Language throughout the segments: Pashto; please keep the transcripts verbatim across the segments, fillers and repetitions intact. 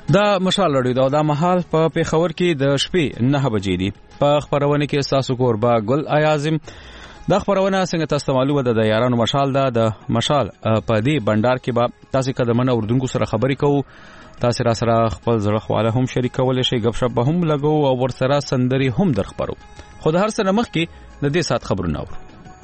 دا مشال لړۍ دا د محل په پیښور کې د شپې نه بجې دي. په خبرونه کې تاسو کوربا ګل ایازم. دا خبرونه څنګه تاسو معلومه ده د یارانو مشال ده د مشال په دې بندر کې به تاسو قدمنه اردوونکو سره خبرې کوو. تاسو را سره خپل زړه خواله هم شریکول شي، غب شپ هم لګو او ورسره سندري هم درخبرو. خو د هر څه مخ کې د دې سات خبرونه اورو.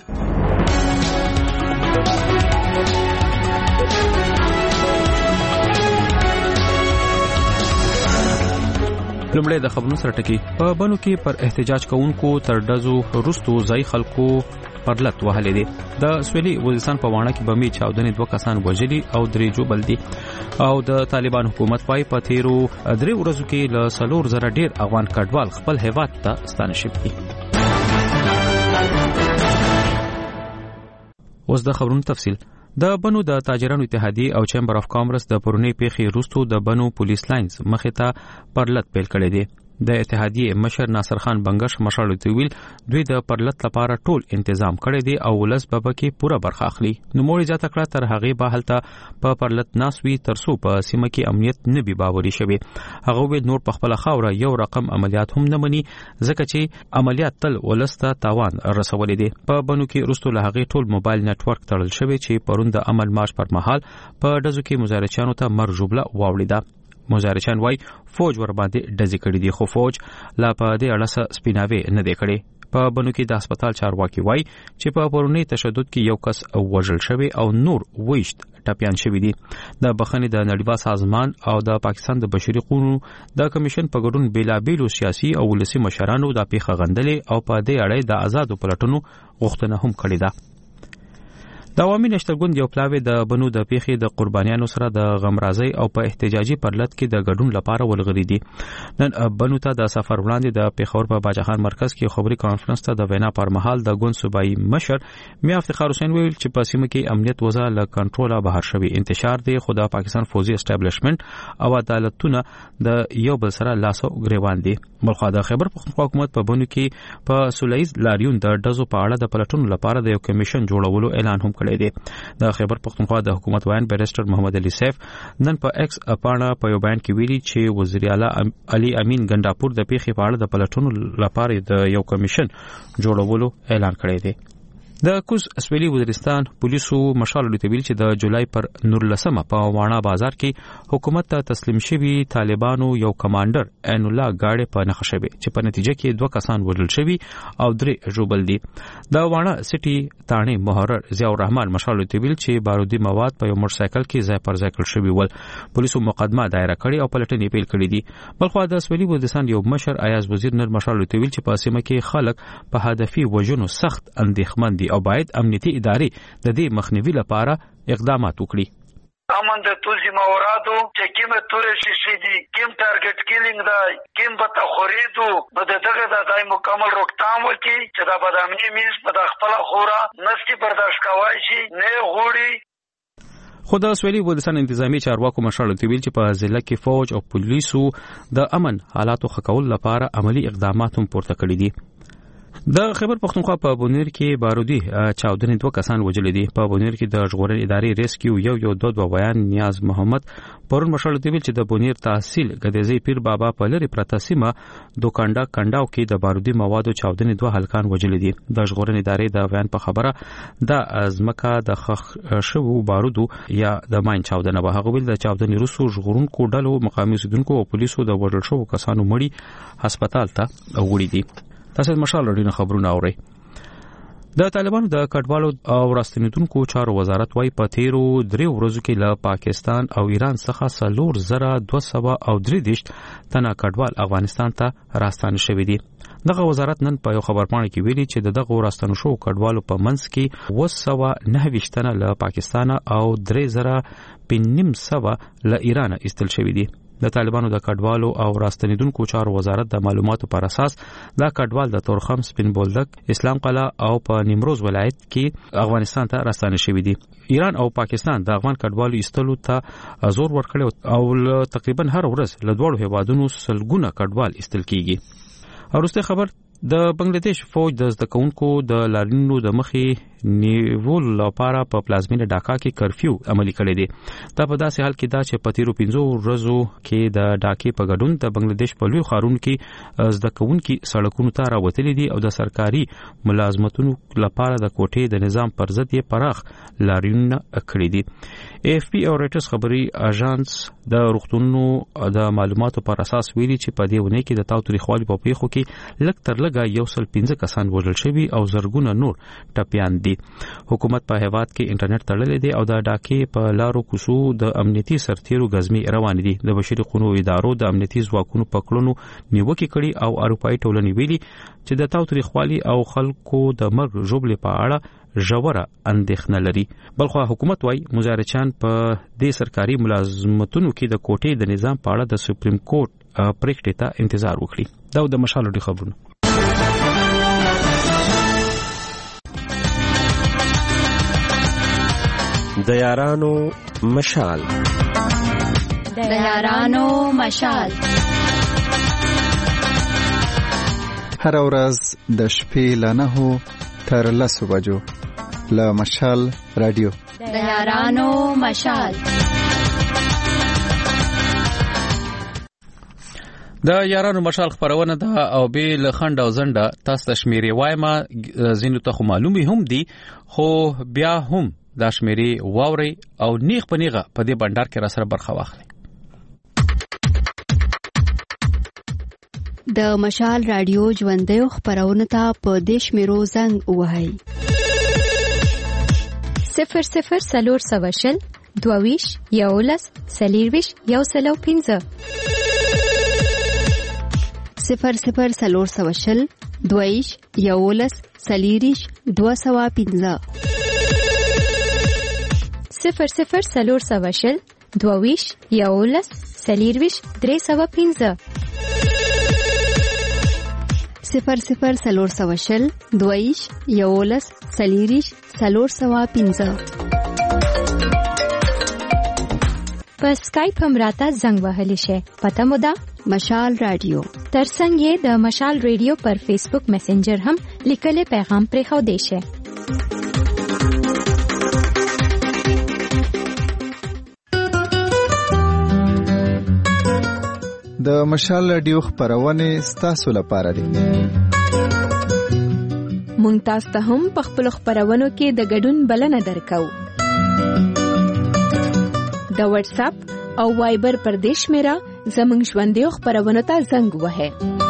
لمړی د خبرونو سره ټکی په بنو کې پر احتجاج کوونکو تر ډزو وروستو ځای خلکو پرلت وهلې دي. د سویلي وزیرستان په وانه کې بمي چاودنې دوه کسان وژلي او درې جوړ دي او د طالبان حکومت پای په تیرو درې ورځو کې له سلور زره ډیر افغان کډوال خپل هیواد ته ستانه شوي. اوس د خبرونو تفصیل. د بنو د تاجرانو اتحادیه او چیمبر اف کامرس د پرونی پیښې وروسته د بنو پولیس لاینز مخه ته پرلت پیل کړی دی. د اتحادیه مشر ناصر خان بنگش مشال ویل دوی د پرلت لپاره ټول تنظیم کړی دی او ولس به کې پوره برخه اخلي. نو موري ځات کړه تر هغه به حالت په پرلت ناسوي ترسو په سیمه کې امنیت نه بي باوري شوی. هغه وی نور په خپل خاوره یو رقم عملیات هم نه مني ځکه چې عملیات تل ولسته تاوان رسولې دي. په بنو کې رستو له هغه ټول موبایل نتورک تړل شوی چې پروند عمل مارش پر مهال په دزو کې مظاهرچیانو ته مرجوبله واوړیده. مظاهرچیان وای فوج ور باندې ډزې کړې دي خو فوج لا په دې اړه سپیناوي نه دی کړی. په بنو کې د هسپتال چارواکي وای چې په پرونی تشدد کې یو کس وژل شوی او نور وښت ټپيان شوی دي. د بخښنې د نړیوال سازمان او د پاکستان د بشري حقوقو د کمیشن په ګډون بیلابیلو سیاسي او ولسي مشرانو د پیښه غندلې او په دې اړه د آزادو پلټنو غوښتنه هم کړې ده. د عوامي نشترګوند یو پلاوی د بنو د پیښې د قربانیانو سره د غمرازي او په احتجاجي پرلت کې د ګډون لپاره ولغړي دي. نن بنو ته د سفر وړاندې د پیښور په باجخان مرکز کې خبري کانفرنس ته د وینا پر مهال د ګوند صوبایي مشر میا افتخار حسین ویل چې په سیمه کې امنیت وضع له کنټروله بهر شوی انتشار دی خو د پاکستان فوزي اسټابلیشمنت او عدالتونه د یو بل سره لاسو غریوان دي. بلخو د خیبر پختونخوا حکومت په بنو کې په سولایز لاریون د دزو په اړه د پلټنو لپاره د یو کمیشن جوړولو اعلان هم کړی دی. د خیبر پختونخوا د حکومت وایي بیرسټر محمد علي سیف نن په ایکس اپانا په یو بیان کې ویلي چې وزیر اعلی علي امین ګنداپور د پیښې په اړه د پلټنو لپاره د یو کمیشن جوړولو اعلان کړی دی. د کوز سویلي وزیرستان پولیسو مشال ویل چې د جولای پر نورلسمه په وانا بازار کې حکومت ته تسلیم شوی طالبانو یو کمانډر عین الله گاډي په نخښه شوی چې په نتیجه کې دوه کسان وژل شوی او درې ژوبل دي. د وانا سټي تانه محرر ضیاء الرحمن مشال ویل چې بارودي مواد په یو موټر سایکل کې ځای پر ځای کړل شوی ول. پولیسو مقدمه دایره کړې او پلټنې پیل کړې دي. بلخو د سویلي وزیرستان یو مشر ایاز وزیر نر مشال ویل چې په سیمه کې خلک په هدفي وژنو سخت اندېښمن دي او باید امنیتي ادارې د دې مخنیوي لپاره اقدامات وکړي. امن د توزي موادو چې کومه تورې شي دي کوم ټارګټ کیلینګ دی کوم به تخریدو به دغه د دای مکمل روکتام وکړي چې دا بدامنی میز په خپل خورا نستی برداشت کوي شي نه غوړي. خو د سویلي وزیرستان انتظامی چارواکو مشال ویل چې په ضلع کې فوج او پولیسو د امن حالاتو ښه کولو لپاره عملی اقدامات هم پورته کړي دي. د خیبر پختونخوا په بونیر کې بارودي چاودنې دوه کسان وژل دي. په بونیر کې د ژغورنې ادارې ریسکیو یو یو دوه دوه ویان نیاز محمد پرون مشال ویل چې د بونیر تحصیل غدیزي پیر بابا په لری پرتاسیمه دوکانډا کنډاو کې د بارودي موادو چاودنې دوه هلکان وژل دي. د ژغورنې ادارې د ویان په خبره د ازمکه د خخ شوو بارودو یا د ماین چاودنه به هغه ویل د چاودنې روسو ژغورونکو ډلو مقامي اوسیدونکو او پولیسو د وژل شوو کسانو مړي هسپتال ته وړي دي. تاسو مشال لري خبرونه اورئ. د طالبانو د کډوالو او راستنیدونکو چارو وزارت وايي په تیرو درې ورځو کې له پاکستان او ایران څخه سلور زره دوه سوه او درې دیش تنه کډوال افغانستان ته راستانه شوي دي. دغه وزارت نن په یو خبرپاڼه کې ویلي چې د دغه راستنو شو کډوالو په منځ کې اووه سوه نهه ویشت تنه له پاکستان او درې زره پنځه سوه له ایران ایستل شوي دي. د طالبانو د کډوالو او راستنیدونکو چارو وزارت د معلوماتو پر اساس دا کډوال د تورخم سپین بولدک اسلام قلعه او په نیمروز ولایت کې افغانستان ته راستانه شوي دي. ایران او پاکستان د افغان کډوالو ایستلو ته زور ورکړي او تقریبا هر ورځ له دوه هیوادونو سلګونه کډوال ایستل کیږي. ورسته خبر د بنگلاديش فوج د زده کوونکو د لاریونونو د مخې نیول لپاره په پلازمینه ډاکا کې کرفیو عملي کړی دی. دا په داسې حال کې دا چې په تیرو پنځو ورځو کې د ډاکې په ګډون د بنگلاديش په لوی ښارونو کې زده کوونکي سړکونو ته راوتلي دي او د سرکاري ملازمتونو لپاره د کوټې د نظام پر ضد یې پراخ لاریونونه کړی دي. اے اف پی او ریټرز خبري اژانس د روغتونونو د معلوماتو پر اساس ویلي چې په دې ونه کې د تاوتریخوالي په پیښو کې لږ تر لږه یو سل پنځه کسان وژل شوي او زرګونه نور ټپیان دي. حکومت په هیواد کې انټرنیټ تړلې دی او د ډاکې په لارو کوڅو د امنیتي سرتیرو غزمي روان دي. د بشري قونو ادارو د امنیتي ځواکونو په کړنو نیوکه کړي او اروپאי ټولنې ویلي چې د تاوتریخوالي او خلکو د مرګ ژوبلې په اړه ژوره اندېښنه لري. بلخو حکومت وايي مظاهرچیان په دې سرکاري ملازمتونو کې د کوټې د نظام په اړه د سپریم کورټ پریکړې ته انتظار وکړي. دا د مشال ډي خبرونه. د یارانو مشال د یارانو مشال هر ورځ د شپې له نهو تر لسو بجو له مشال رادیو د یارانو مشال. د یارانو مشال خبرونه ده او به له خند او زنده تاسو د شمیرې وایما زینو ته معلومي هم دي خو بیا هم د شمیرې واوري او نیغ په نیغه په دې بندر کې را سره برخه واخلي. د مشال رادیو ژوندۍ خبرونه ته په دیش میرو زنګ وهاي صفر صفر سلور سواشل دوویش یولس سلیرویش یو سلو پینزه صفر صفر سلور سواشل دوویش یولس سلیریش دو سوا پینزه صفر صفر سلور سواشل دوویش یولس سلیرویش درې سوا پینزه صفر صفر سلور سواشل دویش یولس سلیریش سلور سوا پینزه. په سکایپ هم راته زنګ وهلی شي. پته مو ده مشال رادیو. ترڅنګ یې د مشال رادیو پر فیسبوک میسنجر هم لیکلي پیغام پرې خو دی شي. د مشال رادیو خبرونه ستاسو لپاره دي. مونږ تاسو ته هم په خپل خبرونو کې د ګډون بلنه درکو. د واتس اپ او وایبر پر دیش میرا زمنګ ژوندۍ خبرونو ته زنګ وهه.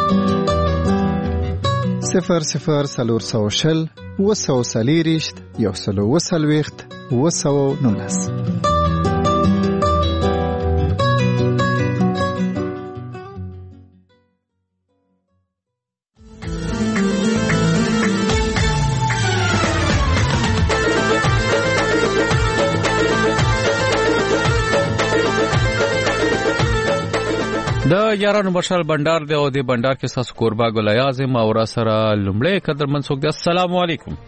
صفر صفر سلور سوشل وسو سلیریشت یو سلو وسلويخت وسو نونس. د یارانو مشال بندر دی او د بندر کې ساس قربا ګل اعظم او را سره لمړی قدر منسوک دی. السلام علیکم.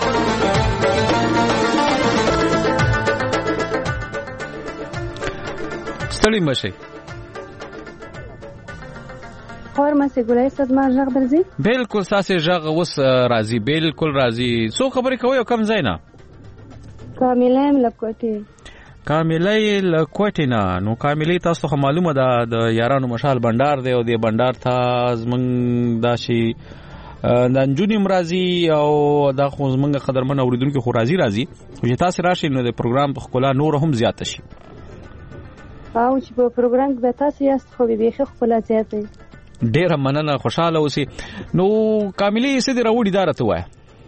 ستړي مشه خور ما سي ګلای صد ما ژغ درځي. بالکل ساسه ژغ اوس راضي بالکل راضي. سو خبرې کوي او کم زینا کامله ملکوټي کاملې لکوټینا. نو کاملې تاسو خو معلومه ده د یارانو مشال بندر دی او د بندر ته زمنګ داشي د انجونی مرضی او د خو زمنګ قدرمن اوریدونکو خو راضي راضي چې تاسو راشي نو د پروګرام په خلا نور هم زیات شي. او چې په پروګرام کې تاسو یاست خو به بيخي خپل زیات دی. ډیر مننه خوشاله اوسئ. نو کاملې سې دی راوړي دارته وای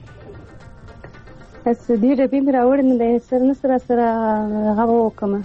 اس دې ربي مې راوړل نو د سر نسره سره غو وکم.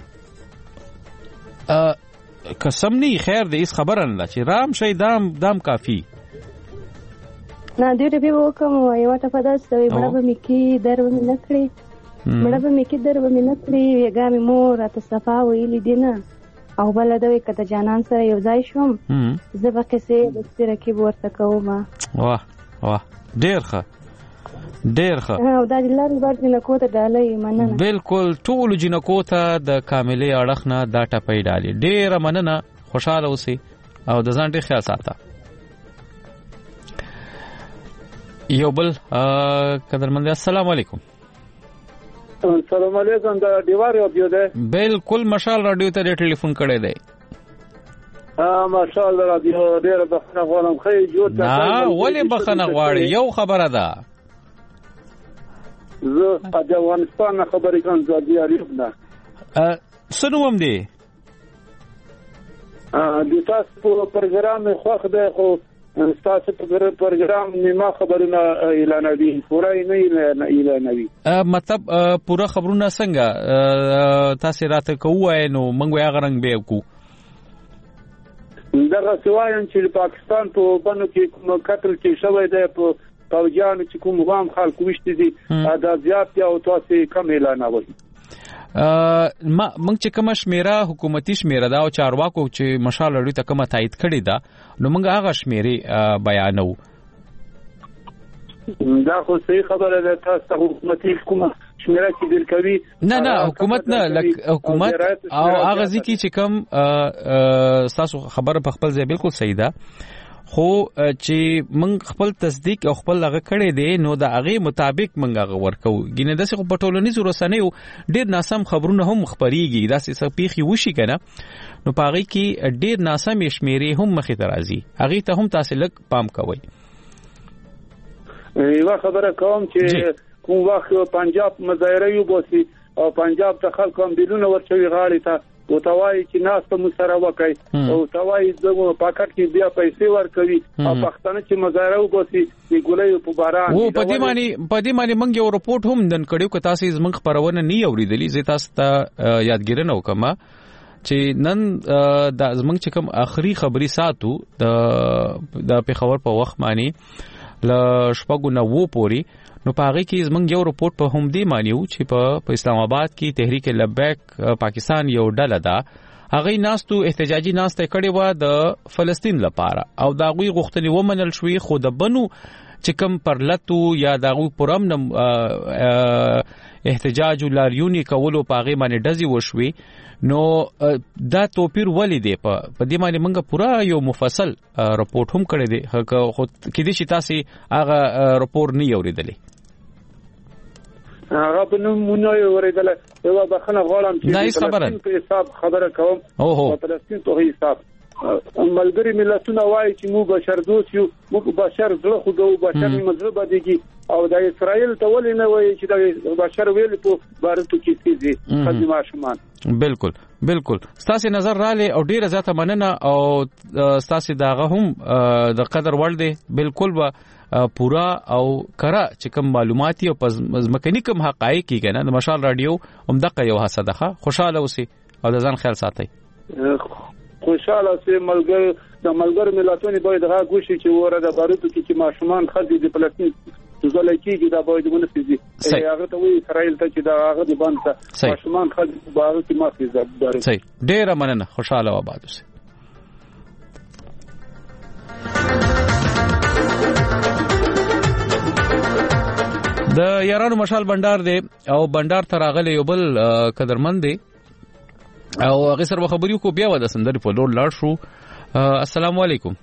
ا قسم نه خیر دې اس خبره نه چې رام شي دام دام کافی نه دې ربي وکم یو ته پداس وي بڑا به مکی درو مې نکړي بڑا به مکی درو مې نکړي یګامي مور ته صفا ویلې دینه او بل دوی کته جانان سره یو ځای شوم زه به کسه د سترکې ورته کوم. واه واه ډیر ښه ډیر ښه. او دا د لارې بار جنکو ته ډالۍ مننه. بالکل ټول جنکو ته د کاملې اړخ نه دا ټپې ډالي. ډیره مننه خوشاله اوسئ او د ځان ډیر خیال ساته. یو بل قدرمند السلام علیکم. السلام علیکم دا دیوار رادیو ده بالکل مشال رادیو ته ټلیفون کړی دی ها مشال رادیو ډیر بخنه غواړم خې جوړ تا نه ولې بخنه غواړي یو خبره ده زه د افغانستان خبرې کوم زادي اړیب نه سنوم دی د تاسو په پروګرام خوښ دی خو تاسو په پروګرام نیمه خبرونه اعلانوي پوره نه اعلانوي مطلب پوره خبرونه څنګه تاسو راته کوی نو موږ یې غرنګ به کو دغه سوایم چې پاکستان په بنو کې کوم قتل کې شوی دی په فوجانو چې کوم غام خلک وشتي دي دا زیات یا او تاسو کم اعلانوي ما موږ چې کوم شمیره حکومتي شمیره دا او چارواکو چې مشال لري ته کومه تایید کړی دا نو موږ هغه شمیره بیانو دا خو صحیح خبره ده تاسو حکومتي کومه شمیره چې دل کوي نه نه حکومت نه لک حکومت او هغه ځکه چې کوم تاسو خبره په خپل ځای بالکل صحیح ده خو چې موږ خپل تصدیق او خپل هغه کړی دی نو د هغه مطابق موږ هغه ورکو ګینه د څه په ټولنیزو رسنیو ډیر ناسم خبرونه هم خبريږي دا څه پیخي وشي کنه نو پاره کې ډیر ناسم شمیرې هم مخې ته راځي هغه ته هم تاسو لک پام کوئ یو خبره کوم چې کوم وخت پنجاب مظاهره یو بوسي او پنجاب ته خلک هم بیلونه ورچوي غاړي ته او توای چې ناس ته مسره وکای او توای دغه پاکټ کې بیا پیسې ورکوي او پښتانه چې مظاهره وباسي د ګولې په باران او په دې معنی په دې معنی موږ یو رپورټ هم دن کړیو که تاسو زموږ خبرونه نه اوریدلی زه تاسو ته یادګیرنه وکم چې نن د زموږ چې کوم اخري خبري ساتو د د پیښور په وخت معنی ل شپږو نو وو پوری نو پاره کې زمونږ یو رپورټ په هم دی مانیو چې په اسلام آباد کې تحریک لبیک پاکستان یو ډله ده هغه ناستو احتجاجي ناسته کړي و د فلسطین لپاره او دا غوي غوښتنې ومنل شوې خو د بنو چې کوم پرلتو یا دا غوي پرم احتجاج لاریونی کولو پاغه باندې ډزي وشوي نو دا توپیر ولې دی په دې باندې موږ پورا یو مفصل رپورټ هم کړی دی خو کې دي چې تاسو هغه رپورټ نه اوریدلی هغه په نوم مونږ یې اوریدل یو بخنه غواړم چې فلسطین په حساب خبره کوم او فلسطین په حساب ملګری ملتونه وایي چې موږ بشر دوست یو موږ بشر زړه خو ګو بشر مذهب دي او د اسرائیل ته ولې نه وایي چې د بشر ویل په بارتو کې کیږي خدمت ماشومان بالکل بالکل ستاسو نظر رااله او ډیره زیاته مننه او ستاسو داغه هم د قدر ور دي بالکل و پورا او کرا چې کوم معلوماتي او مکانیک کوم حقایق کیږي د مشال رادیو هم دغه یو حسدخه خوشاله اوسئ او د ځان خیال ساتئ خوشاله سي ملګر د ملګر ملتونو باید هغه ګوشي چې وره د بارودو کې چې ماشومان خدي د فلسطین زول کېږي دا باید ونسي هغه ته وی اسرائیل ته چې دا هغه د باندې ماشومان خدي بارودو کې مافي زبر صحیح ډیر مننه خوشاله و آباد اوسئ د یارانو مشال بندر دی او بندر تراغله یو بل قدرمن دی او هغه سره خبرې کو بیا د سندري په لور لاړ شو السلام علیکم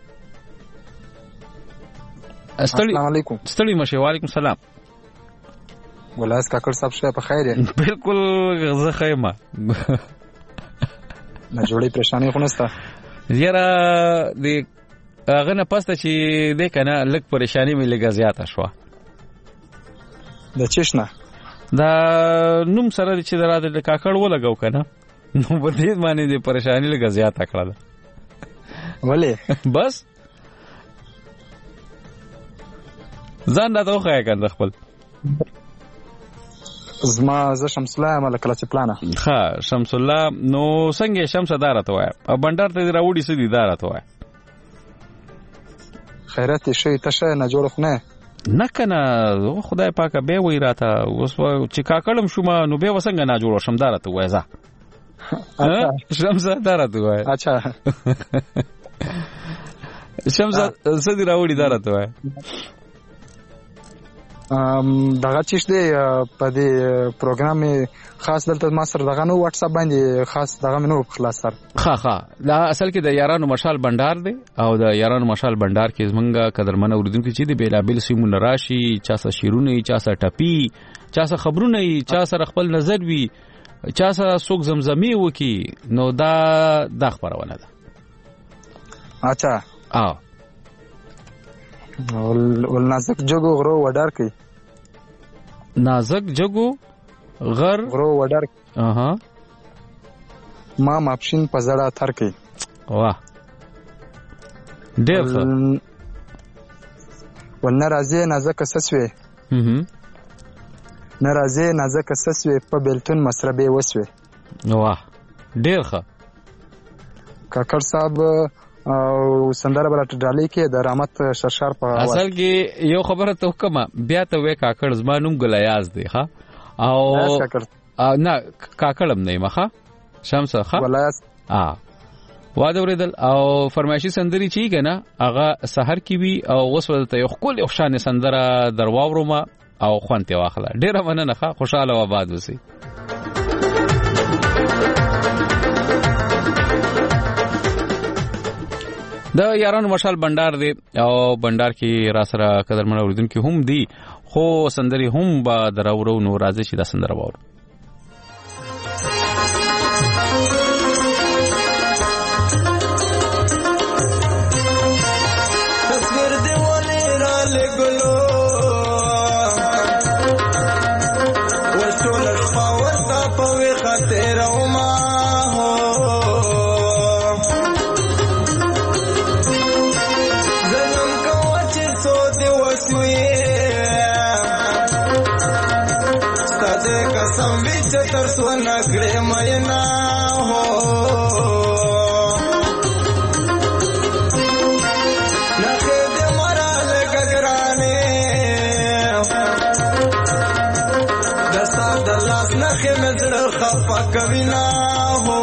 السلام علیکم ستړي مشه وعلیکم السلام ولاس کاکړ صاحب شه په خیر یې بالکل زه خیمه نه جوړې پریشانی خو نسته یاره د هغه نه پسته چې د کنه لک پریشانی مې لګه زیاته شو د چشنه دا نوم سره چې دراته د کاکړ ولګاو کنه نو په دې معنی د پریشانی لګه زیاته کړله ولې بس ځان دا توخه کنه خپل زما ز شمس الله ملک کلا چپلانه ها شمس الله نو څنګه شمس دارته وای په بندر ته راوړي سدي دارته وای خیرت شي تشه نه جوړ خو نه نه کنه خدای پاک به وی راته اوس چې کاکړم شوم نو به وسنګ نه جوړ شم دارته وای زه شمس دارته وای اچھا شمس سدي راوړي دارته وای دغه چیش دی په دې پروګرام خاص دلته ما سره دغه نو واتس اپ باندې خاص دغه نو خلاص سر ها ها دا اصل کې د یارانو مشال بندر دی او د یارانو مشال بندر کې زمونږه قدرمن اوریدونکو چې دی بیلابل سیمون راشي چا سره شیرونه چا سره ټپی چا سره خبرونه چا سره خپل نظر وی چا سره سوق زمزمي وکي نو دا د خبرونه ده اچھا اه ول ول نازک جګو غرو وډار کوي نازک جګو غر غرو وډار اها ما ماپشین په زړه تر کوي واه ډېر ښه ول ناراضي نازک سسوي هم ناراضي نازک سسوي په بیلتون مسربه وسوي واه ډېر ښه کاکړ صاحب او سندره بلټ ډالۍ کې د رحمت شرشار په اصل کې یو خبره ته کومه بیا ته وې کاکړ زمانوم ګلیاز دی ها او نه کاکړم نه مخه شمس ها ګلیاز اه واده ورېدل او فرمایشي سندري چی کنه هغه سحر کې وی او وسوله ته یو خپل خوشانه سندره درواورما او خوانته واخله ډیره مننه خوشاله و آباد وسی د یارانو مشال بندر دی او بندر کې را سره قدرمن اوریدونکو هم دی خو سندري هم با دراورو نو راځي چې دا سندره وور تصویر دی ولې را لګلو وشول شپه ورته په خاطر او ما تر سونه کړې مېنا هو نخې دې مرال ګګرانې د ساده لاس نخې مې زړه خپه کوي نا هو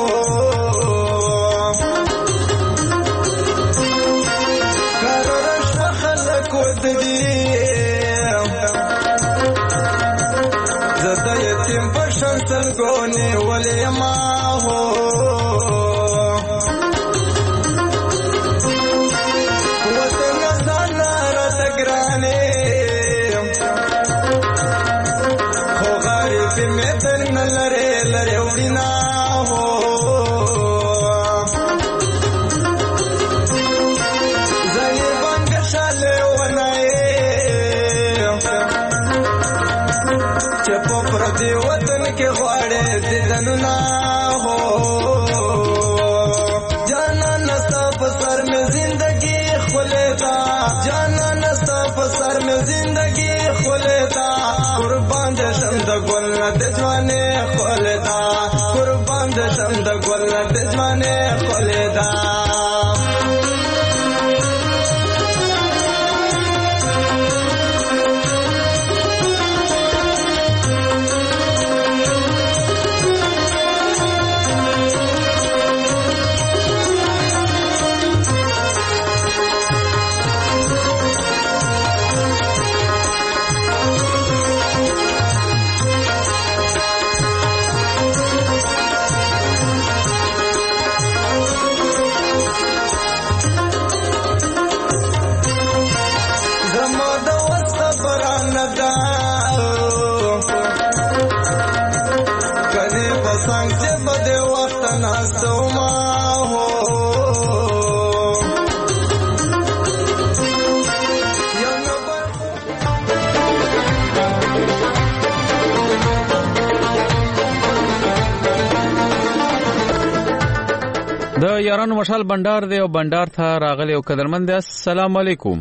قرار شو خلک ودی زده یتیم پشن سلګونه ولې ما هو وطن زانا را تګرانې خو غریب مې تر نلره لره وینا هو زې بنګ شاله ونای چپو پر دی وطن کې غواړې دیدنونه هو جانا نستا په سر مې زندگی خولتا جانا نستا په سر مې زندگی خولتا قربان دې شم د ګل د ځوانې خولتا قربان دې شم د ګل د ځوانې خولتا د یارانو مشال بندر دی او بندر ته راغلی او قدرمن دی السلام علیکم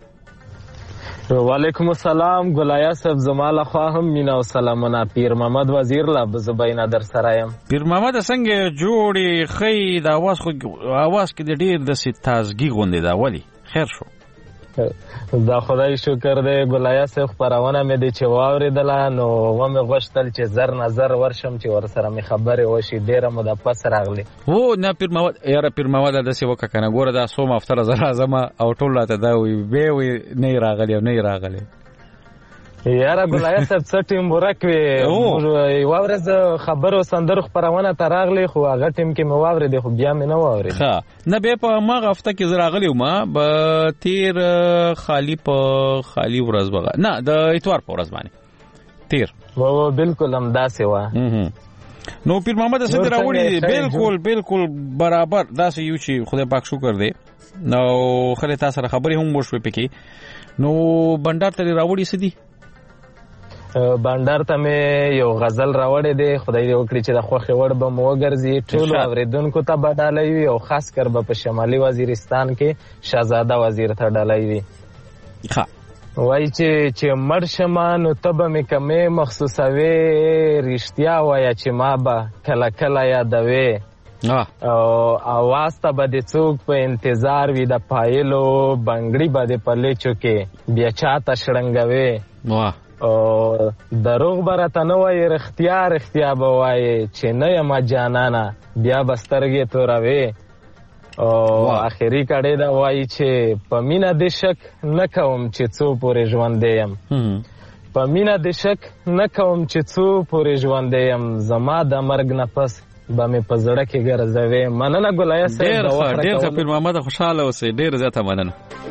وعلیکم السلام ګلایا صاحب زماله خو هم مینا او سلامونه پیر محمد وزیر لا بزبینا در سرایم پیر محمد څنګه جوړی خې د اواز خو اواز کې د ډیر د ستازګي غوندې دا ولی خیر شو دا خدای شکر دی ګلایا صاحب خبرونه مې د چواورېدل نو و مې غوښتل چې زر نظر ورشم چې ور سره مې خبرې وشي ډیره مو د پس راغلی هو نه پیر محمد یاره پیر محمد د سی وک کنه ګوره دا سوم افتر زرا زما او ټول راته دا وی به وی نه راغلی او نه راغلی یاره ګلایه صاحب څه ټیم ورک وي یوه ورځ خبرو سندرو خپرونه ته راغلی خو هغه ټیم کې مې واورېدې خو بیا مې نه واورېد ښه نه بیا په هماغه هفته کې زه راغلی وم به تېر خالي په خالي ورځ به نه د اتوار په ورځ باندې تېر بالکل همداسې وه نو پیر محمد څه دې راوړي دي بالکل بالکل برابر داسې یو چې خدای پاک شکر دی نو خلک تا سره خبرې هم وشوې پکې نو بنډار ته راوړي څه دي بانډار ته مې یو غزل راوړی دی خدای دې وکړي چې د خوښې وړ به مو وګرځي ټولو اورېدونکو ته به ډالۍ وي او خاص کر به په شمالي وزیرستان کې شهزاده وزیر ته ډالۍ وي وایي چې چې مړ شمه نو ته به مې کمې مخصوصوې رښتیا وایه چې ما به کله کله یادوې او اواز ته به دې څوک په انتظار وي د پایلو بنګړي به دې په لیچو کې بیا چاته شړنګوې او دروغ به راته نه وایې رښتیا رښتیا به وایې چې نه یمه جانانه بیا به سترګې توروې او آخري کړې ده وایي چې په مینه دې شک نه کوم چې څو پورې ژوندی یم په مینه دې شک نه کوم چې څو پورې ژوندی یم زما د مرګ نه پس به مې په زړه کې ګرځوې مننه ګلایه صاحب ډېر ښه ډېر ښه پیر محمد خوشحاله اوسئ ډېر زیاته مننه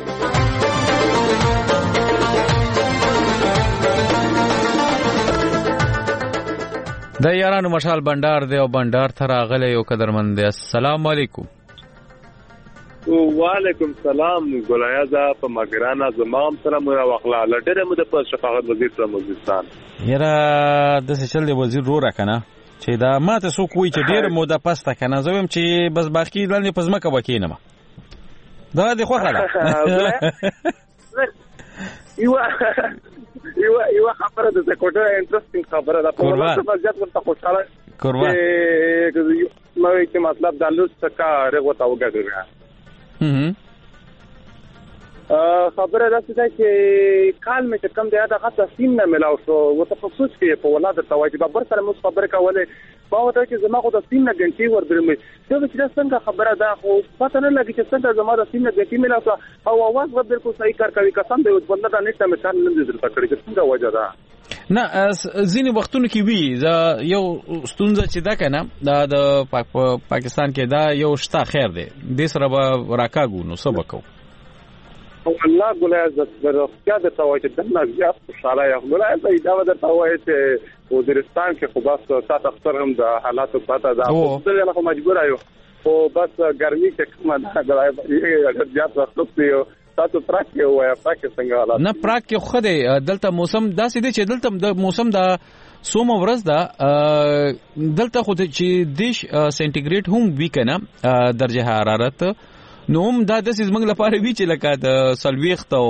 د یارانو مشال بنډار دی او بنډار ته راغلی یو قدرمند دی السلام علیکم وعلیکم سلام ګلایه زه په مګرانه زما هم سره مو راوخله له ډېرې مودې په شفاعت وزیر سره وزیرستان یاره داسې چل دی وزیر روره که نه چې دا ما ته څوک وایي چې ډېره موده پسته که نه زه وایم چې بس باقي لاندې په ځمکه به کښېنم دا دې خوښه ده یوه یوه خبره ده زه کوټه انټرسټینګ خبره ده په ولس به زیات ورته خوشحاله چې ما وایي چې مطلب دا لوس څخه هغې ورته وګډوي خبره داسې ده چې کال مې چې کوم دی هغه ته سیم نه میلاو شو ورته په سوچ کې په ولاده ته وایي چې بابر سره موږ خبرې کولې ما ورته چې زما خو د سیم نه ګنټې وردرمې زه چې دا څنګه خبره ده خو پته نه لګي چې څنګه زما د سیم نه ګنټې میلاو شوه او اواز به بالکل صحیح کار کوي قسم دی اوس بنده دا نیټ ته مې کار نه دی درته کړی چې څنګه وجه ده نه ځینې وختونو کې وي یو ستونزه چې ده که نه دا د پاکستان کې دا یو شته خیر دی دې سره به راکاږو نو څه به کوو او الله ګلایه زه رښتیا درته وایم چې دننه زیات خوشحاله یم ګلایه زه دا به درته وایم چې وزیرستان کې خو بس تا اکثر هم د حالاتو پته ده خو زه خو مجبوره یم خو بس ګرمي چې کومه ده ګلایه زیات وخت دی تاسو پراک کې وایي پراک څنګه حالات نه پراک کې خو دی دلته موسم داسې دی چې دلته د موسم د سومه ورځ ده دلته خو چې دیش سنټیګریډ هم وی کنه درجه حرارت نو هم دا داسې زموږ لپاره وی چې لکه د څلوېښت او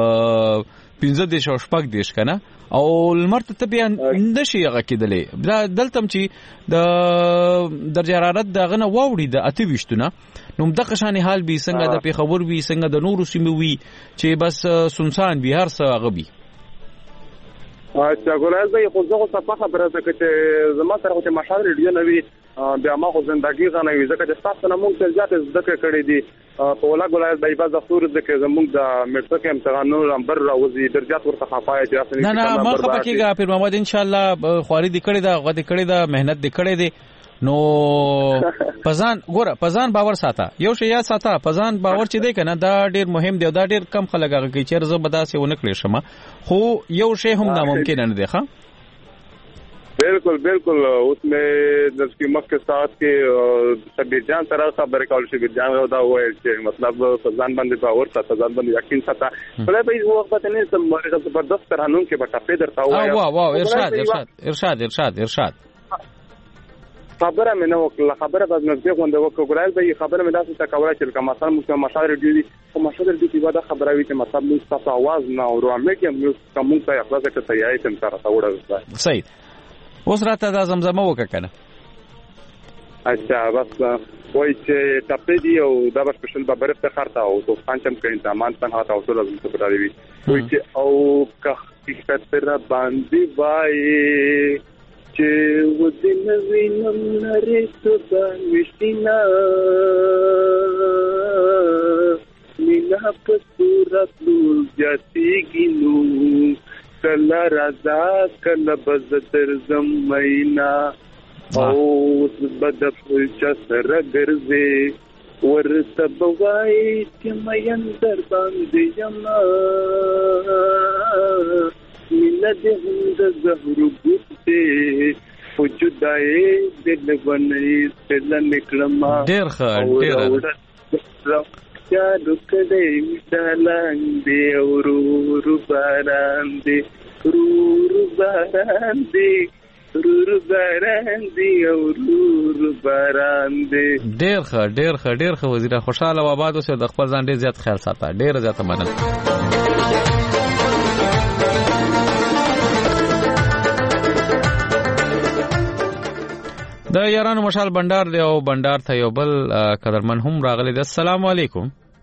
پنځه دېرش او شپږ دېرش که نه او لمر ته ته بیا نه شي هغه کېدلی دا دلته هم چې د درجه حرارت د هغه نه واوړي د اته ویشتونه نو همدغه شانې حال وي څنګه د پېښور وي څنګه د نورو سیمو وي چې بس سنسان وي هر څه هغه وي اچھا ګلایه زه خو زه خو صفه خبره ده چې زما سره خو چې مشال ریډیو نه وي بیا ما خو زندګي غنوي ځکه چې تاسو نه مونږ ته زیات زده کړې دي په ولا ګلایه دای په ځخور ده چې زموږ د میټرو کې امتحانونو نمبر راوځي درجات ورته خفای دي نه نه ما خبره کېږه پیر محمد ان شاء الله خواري دي کړې ده غوډه کړې ده مهنت دي کړې دي نو پزان ګوره پزان باور ساته یو شی یا ساته پزان باور چې دی کنه دا ډیر مهم دی دا ډیر کم خلک هغه کوي چې زه بداسه ونه کړې شمه خو یو شی هم ناممکن نه دی ښا بالکل بالکل اوس مې د سکیمک کے ساتھ کې شبیر جان سره خبرې کول شبیر جان دا وایي چې مطلب فزان باندې باور ساته ځان باندې یقین ساته بلې به یو وخت نه سم مرګ زبردست قانون کې به ټاپې درته وایي واو واو ارشاد ارشاد ارشاد ارشاد ارشاد خبره مې نه وکړه خبره باز نږدې غونډه وکړه ګرال به خبره مې داسې تکوله چې کوم مثلا موږ مشاور دی او مشاور دی چې دا خبره وي چې مطلب موږ تاسو आवाज نه اورو امه کې موږ کوم څه اخلاص کې تیاری تم سره وړل صحیح اوس راته د زمزمه وکړه کنه اچھا بس وای چې ټپې دی او دا بس سپیشل بابر په خاطر او تو پنځم کین تامان څنګه هاته او ټول څه پرې وي وای چې او که کتر باندې وای چې ودین وینم لري ته وښینا مینا په صورت لول جاتیږي نو کله راځه کله بز تر زمینا او بد پلچا سره ګرځي ورته بوای چې مې اندر باندې جما مینه دې د زهر ګوته وجودای دل باندې تل نکلما ډیر ښه ډیر یا دکدې مثالان دی اورور باران دی رور باران دی رور باران دی اورور باران دی ډیر ښه ډیر ښه ډیر ښه وزیر خوشاله و آباد اوسه د خپل ځان ډیر زیات خیال ساته ډیر زیات مننه د یارانو مشال بندر دی او بندر ته یو بل قدرمن هم راغلی دی. السلام علیکم.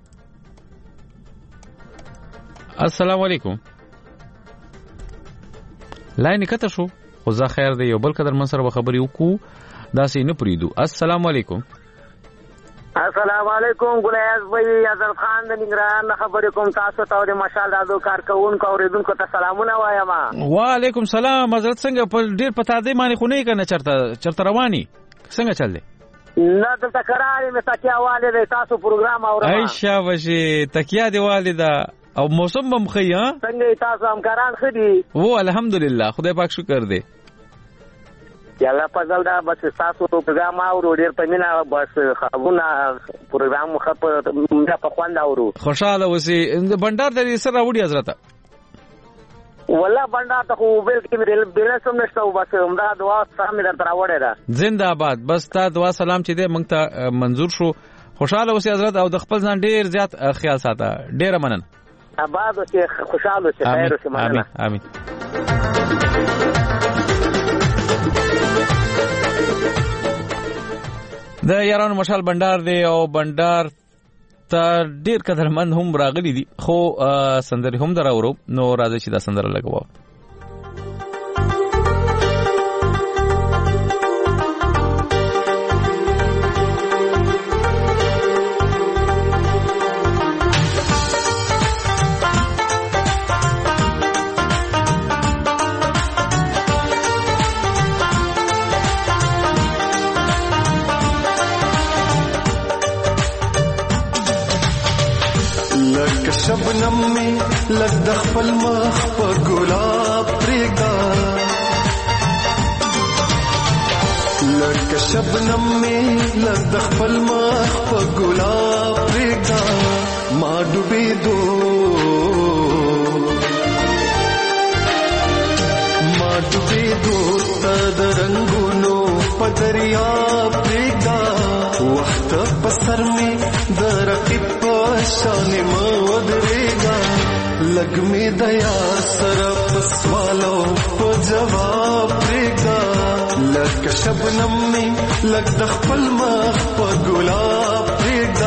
السلام علیکم. لاین کته شو خو زه خیر دی یو بل قدرمن سره خبرې وکړو داسې نه پریدو. السلام علیکم. السلام علیکم ګلیاز بھائی حضرت خان د نگران خبرې کوم تاسو ته د مشال دادو کارکونکو اوریدونکو ته سلامونه وایم. وعلیکم سلام حضرت څنګه په ډیر پتا دی معنی خو نه کنه چرته چرته رواني څنګه چل دی؟ نه دلته قرارې مې تکیا والده تاسو پروګرام اورم. عائشہ وشي تکیا دی والده او موسم بم خي ها څنګه تاسو همکاران خدي؟ و الحمدلله خدای پاک شکر دی. یالا پزل دا بس تاسو پروګرام اورو ډیر پمینا بس خبرونه پروګرام خپ موږ په خوند اورو. خوشاله وسی بندر د سره وړي حضرت والله بندر ته خو بل کې بل سم نشته بس همدا دعا سره در تر وړه ده. زنده باد بس تا دعا سلام چې دې موږ ته منظور شو. خوشاله وسی حضرت او د خپل ځان ډیر زیات خیال ساته ډیر منن. آباد اوسه خوشاله اوسه خیر اوسه مننه. امين امين. د یارانو مشال بندر دی او بندر ته ډیر قدرمند هم راغلي دي خو سندري هم دراورو نو راځي چې دا سندره لګوو. شبنم می لګ د خپل مخ په ګلاب پرېږده لګ شبنم می لګ د خپل مخ په ګلاب پرېږده ما ډوبېدو ما ډوبېدو ته د رنګونو په دریاب پرېږده وخت په سر می د رقیب شان مودریگا لگ می دیا سر پسوالو په جواب ریگا لگ شبنم می لگ د خپل مخ په ګلاب ریگا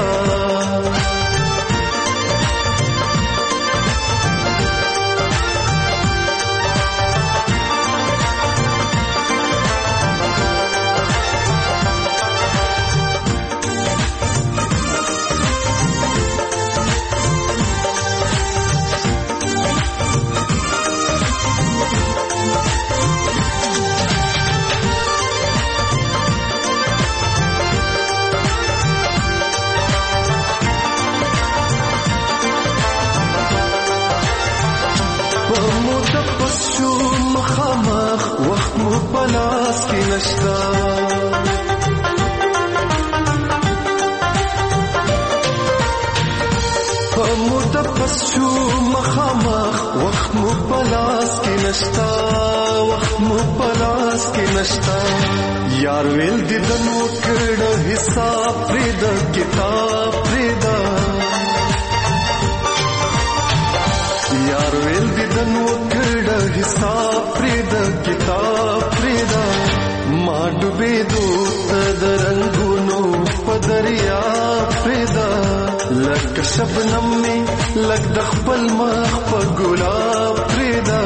پلاس کی نشتا متپس شو مخامخ وخت مو پلاس کی نشتا وخت مو پلاس کی نشتا یار ویل دیدن وکړ حساب پرید کتاب پریدا یار ویل دیدن وکړ حساب پرید کتاب پریدا ما ډوبېدو د رنګونو په دریا پریدا لک شبنم می لک د خپل مخ په ګلاب پریدا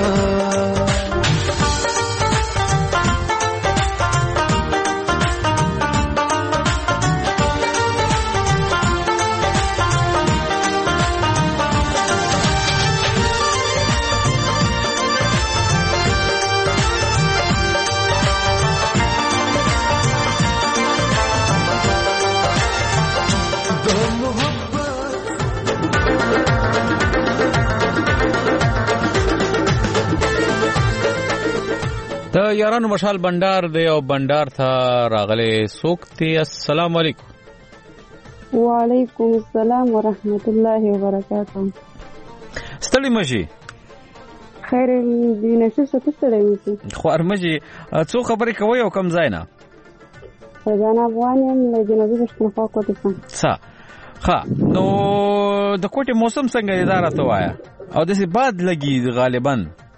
یارانو مشال بندر دی او بندر ته راغلی سوکتی. السلام علیکم. وعلیکم السلام ورحمت الله وبرکاته. ستړي مشي خیر دې نشه څه ستړي مشي خو ارمجي څو خبرې کوي او کم ځای نه ځان افغان یم له جنوبي پښتونخوا کوټه څه ښه نو د کوټه موسم څنګه دی دا راته وایا او داسې باد لګي غالبا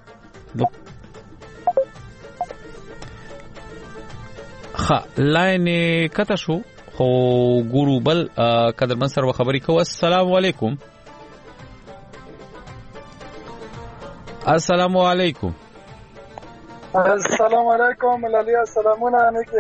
ښه لاین کته شو خو ګورو بل قدرمن سره خبرې کوو. السلام علیکم. السلام علیکم. السلام علیکم ملالیا سلامونه علیکم.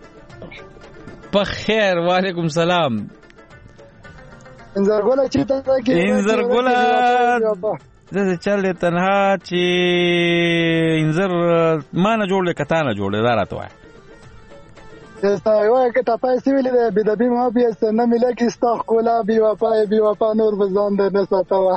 بخیر وعلیکم سلام. انزرګولا چې تا کې انزرګولا د چل تنها چې انزر ما نه جوړل کته نه جوړل دا راته وای استا یو کته پیسې ویلې د بدبي ما بیا څنګه ملي کې استخ کولا بي وفا بي وفا نور بزان ده نه ساتوا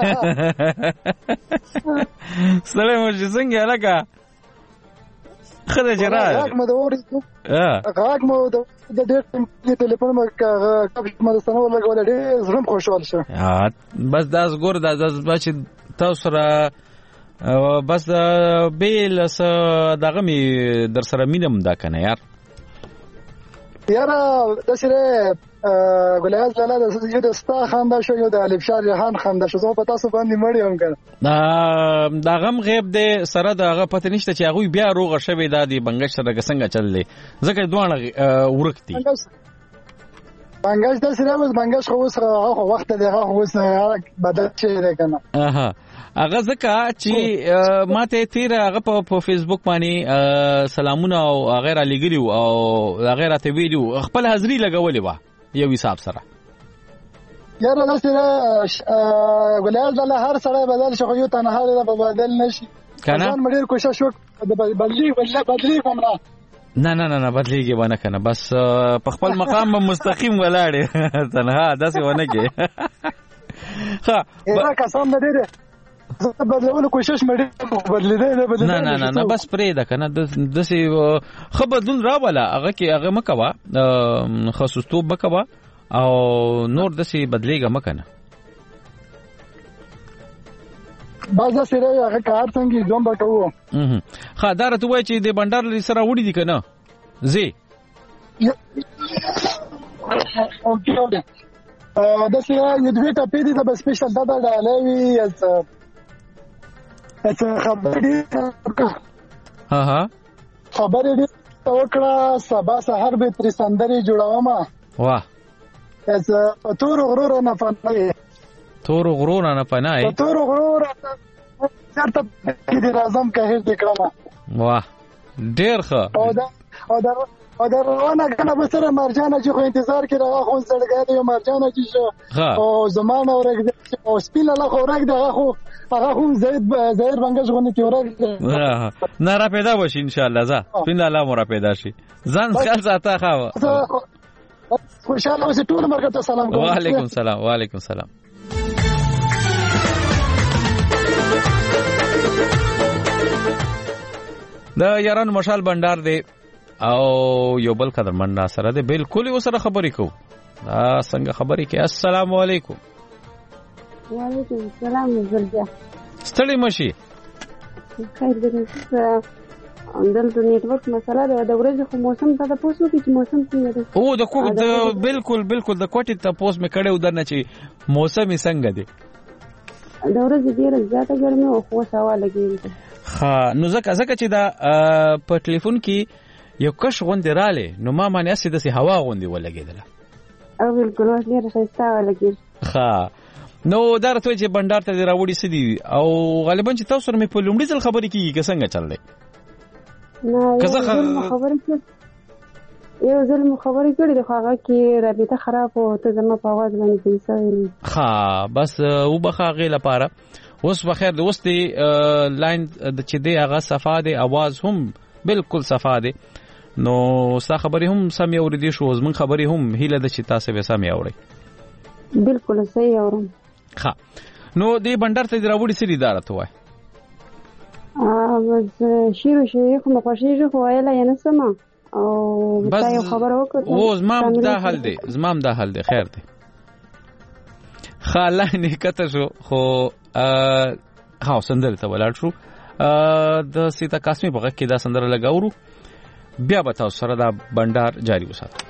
سلام مو څنګه لګا خدای جرا راک مو د اوري اه راک مو د ډېر په ټلیفون مې کاغه مې سره ولګول ډېر زړم خوشاله شه بس داس ګور د بچ تاسو را بس بیل دغه می در سره مینم دا کنه یار یاره د سره ګلایز لاله د یو د ستا خاندا شو یو د الف شاه جهان خاندا شو زه په تاسو باندې مړ یم کنه دا غم غیب دی سره دغه پته نشته چې هغه بیا روغ شوی دادی بنگش سره څنګه چللی ځکه دوه ورکتی بنگش د سره بس بنگش خو اوس هغه وخت دی هغه اوس بدل شي دی کنه اها هغه ځکه چې ماته تیر هغه په فیسبوک باندې سلامونه او غیر لګریو او غیر ته ویډیو خپل حاضری لګولې و یو حساب سره یاره دا سره ګلایز له هر سره بدل شو یو تنها له بدل نشي کنه مډیر کوشش وکړ بدلی بدلی بدلی کومه نه نه نه نه بدلیږي ونه کنه بس په خپل مقام مستقیم ولاړې تنها داسې ونه کې ها دا قسم نه دی بدلولو کوشش مړي بدلیدل نه بدلیدل نه نه نه بس پرې ده کنه د سي خبردون راولا هغه کې هغه مکوا خصوصتوب بکوا او نور د سي بدلیګه مکنه بازا سره هغه کار څنګه ځم بکوو اه ها دا راته وای چې د بندر لري سره وړي دي کنه زی اوکې دا سره یو دوی ته پیډي د سپیشل دا ډالوي اس اس خبرې ها ها خبرې دې وکړه سبا سحر به تر سندري جوړوم واه اس تور غرور نه پناه تور غرور نه پناه تور غرور چرته دې راځم که هیڅ کړم واه ډیر ښه او دا او دا او دا روانه کنه به سره مرجانه چې خو انتظار کې راغو خو سړګا دی مرجانه چې او زمانه اورګ او سپیل له خو اورګ دغه خو هغه هم زید زهر بنگش غونې کې اورګ نه را پیدا وشي ان شاء الله ځه سپیل الله مو را پیدا شي ځان خیال ساته خو خوشاله اوسې ټول مرګ ته سلام کوم وعلیکم سلام وعلیکم سلام دا یاران مشال بندر دی او یو بل قدرمن سره دی بالکل یو سره خبرې کو دا څنګه خبرې کې السلام علیکم وعلیکم السلام زرجا ستړي مشي خیر دې دلته نیټورک مسله ده د ورځې خو موسم ته د پوسو کې موسم څنګه ده او د کو د بالکل بالکل د کوټې ته پوس مې کړو درنه چې موسم یې څنګه دی د ورځې ډیره زیاته ګرمي او خو سوا لګیږي ها نو ځکه ځکه چې دا په ټلیفون کې یو کش غوندې رااله نو ما معنی اسې د سي هوا غوندې ولګېدله او بالکل اوس ډیره ښایسته ولګېږي ها نو دا راته چې بندر ته راوړي سدي او غالبا چې تاسو سره مې په لومړي ځل خبرې کیږي که څنګه چل دی نه یو ځل خبرې کړې یو ځل مو خبرې کړې د هغه کې رابطه خراب او ته زما په आवाज باندې پیسې ها بس وبخا غي لپاره اوس بخیر د اوس دی لاین د چې دی هغه صفه دی आवाज هم بالکل صفه دی نو ستا خبرې هم سمې اورېدې شو زمون خبرې هم هیله ده چې تاسو به سمې اورئ بالکل صحیح اورم ها نو دې بندر ته راوړي سړي دارته وای بس شیر او شیر خو مخوشیږي خو ویله یې نه سمه او بس تا یو خبره وکړه او زمام دا حل دی زمام دا حل دی خیر دی خاله نه کته شو خو ها سندره ته ولاړ شو د سیتا قاسمی په غږ کې دا سندره لګاورو بیا به تاسو سره دا بندر جاری وساتو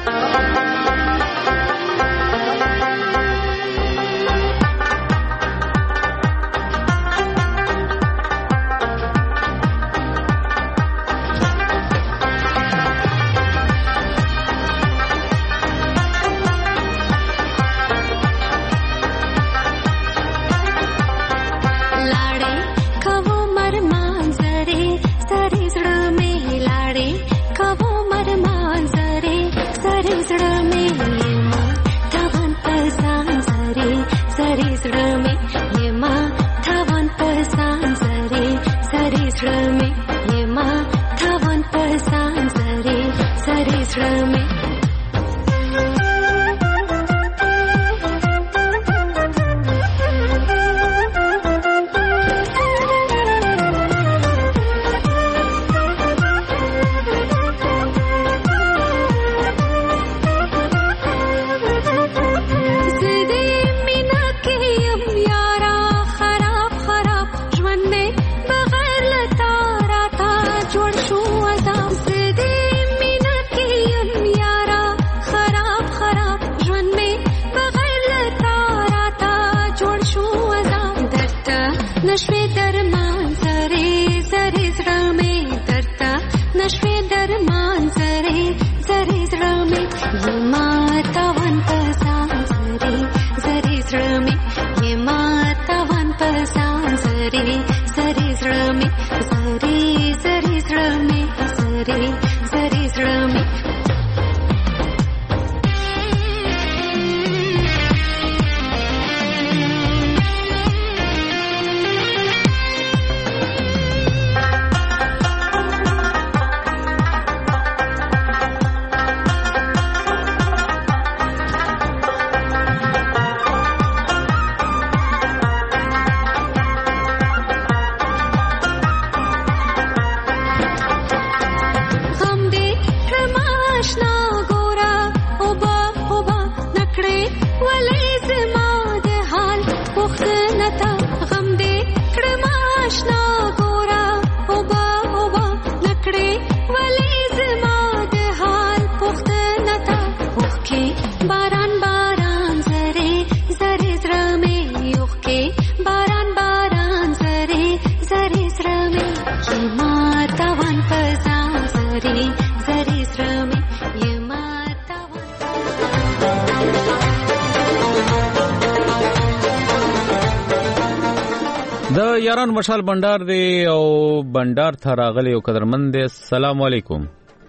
د یاران مشال بندر دی او بندر ته راغلی او قدرمن دی. السلام علیکم.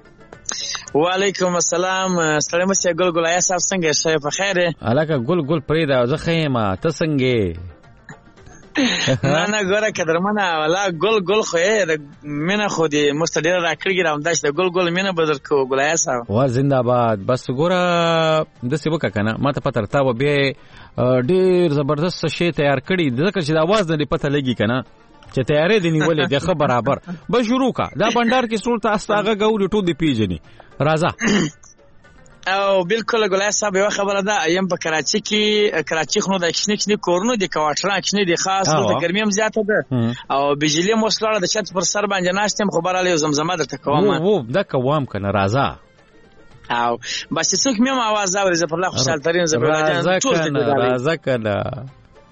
وعلیکم السلام. ستړی مشه ګل ګل آیا صاحب څنګه شې په خیر؟ الکه ګل ګل پرې دا زه خېما ته څنګه؟ نه نه ګوره قدرمنه ولا ګل ګل خو یې مینه خو دې مستډیر راکړی ګرام داش د ګل ګل مینه بدر کو ګل آیا صاحب. وا زنده باد. بس ګوره د سی وکا کنه ما ته پته تا و به ډیر زبردست شی تیار کړی ځکه چې د आवाज نه پته لګی کنه چې تیارې دی نیولې د خبر برابر به شروع کا دا بندر کې څول تاسو هغه غوړي ټول دی پیژني راځه. او بالکل ګلای صاحب یو خبره ده ایم په کراچي کې کراچي خو د کښنی کښنی کورونو د کوارټران کښنی د خاص د ګرمي هم زیاته ده او بجلی موسلاړه د چت پر سر باندې ناشتم خبراله زمزمه درته کوم وو د کوم کنه راځه او بس څوک مې आवाज اوري زه په الله خوشاله ترين زبردان ټول دې راځه کنه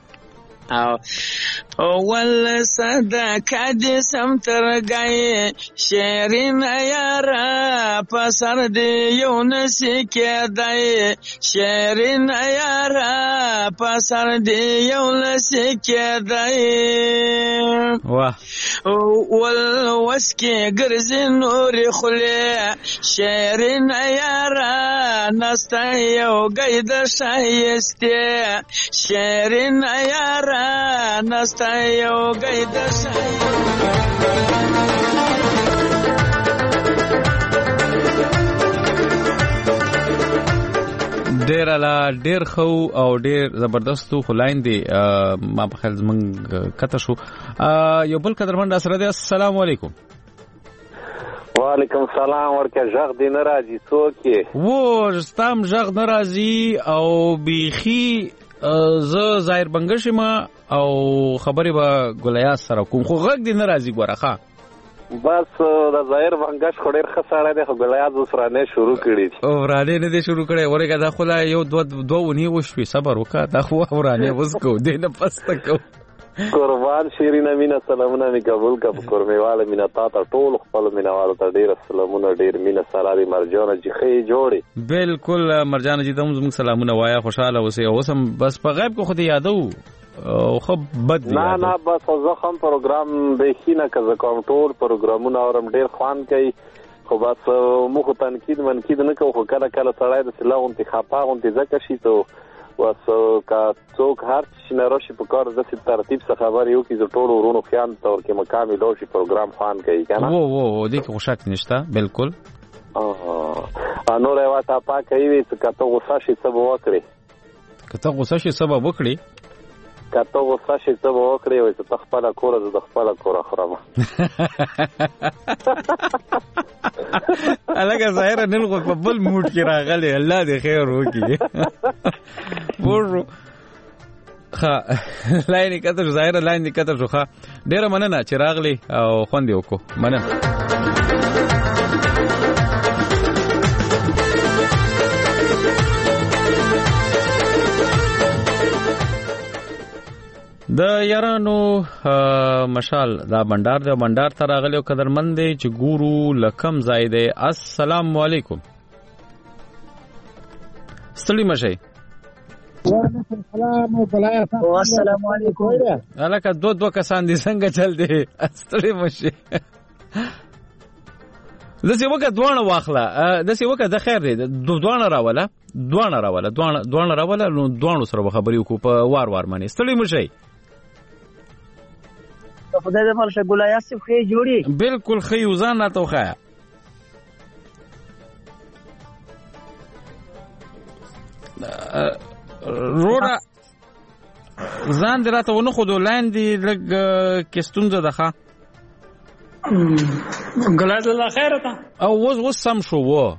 او ول صدقه دې سم ترګای شیرین یارا پسر دې یو نسی کېدای شیرین یارا پسر دې یو نسی کېدای واه ول وسکه ګرځي نور خله شیرین یارا نستا یو گید شایسته شیرین یارا نستا یو گید ډیر لا ډیر خو او ډیر زبردست خو لاین دی ما په خل زمنګ کته شو یو بل قدرمن سره دی. السلام علیکم. وعلیکم السلام. ورکه ژغ دی ناراضي څوک و ستام ژغ ناراضي او بیخي زه ظاهر بنگش ما او خبرې به ګلیاس سره کوم خو غږ دی ناراضي ګورخه بس د ظاهر بنگش خو ډیر خساره دی خو ګلیاس وسره نه شروع کړی او ورانه نه دی شروع کړی ورګه دا خو لا یو دو دوه ونی وشوي صبر وکړه دا خو ورانه وسکو دینه پسته کو قربان شیرینه مینا سلامونه می قبول کا قرمیواله مینا تا ته ټول خپل مینوالو ته ډیر سلامونه ډیر مینا سلامي مرجانه جی خې جوړي بالکل مرجانه جی ته زموږ سلامونه وایا خوشاله اوسه اوسم بس په غیب کو خو ته یادو او خو بد نه نه بس زخم پروګرام بهینه که کوم ټول پروګرامونه اورم ډیر خوان کوي خو بس مخ تنقید منقید نه کو خو کله کله سړی د سلاو انتخاب غونډه ځکه شي ته واسو کا څوک هر څه نه راشي په کار د ترتیب څخه خبر یو کی ټول ورونو خیان تور کې مقامي لوشي پروګرام خوان کوي کنه وو وو دې کې خوشاک نشته بالکل اه نو له واته پاکه وي چې کته غوسه شي سبب وکړي کته غوسه شي سبب وکړي کته غوسه شي سبب وکړي او چې تخپل کور د خپل کور اخرمه الګا ظاهر نن خو په بل موډ کې راغلی الله دې خیر وکړي ورو ها لاین کته ظاهر لاین کته شو ها ډیره مننه چې راغلی او خوندې وکړو مننه. د یارانو مشال دا بندر د بندر ته راغلی او قدرمن دی چې ګورو لکم زائد. السلام علیکم. ستړي مشي. وعلیکم السلام او السلام علیکم. الکه دو دو کسان دي څنګه چل دي ستړي مشي. دسی وکه دوانه واخله دسی وکه د خیر دی دوانه راوله دوانه راوله دوانه دوانه راوله نو دوانو سره خبرې وکړو په وار وار باندې. ستړي مشي. خدای دې مالشه ګلایاس خې جوړي بالکل خې وزان نه توخه روړه ځان دراته ونه خو دولاندې لګ کستونزه دغه ګلایاس الله خیره تا او وز وز سم شو و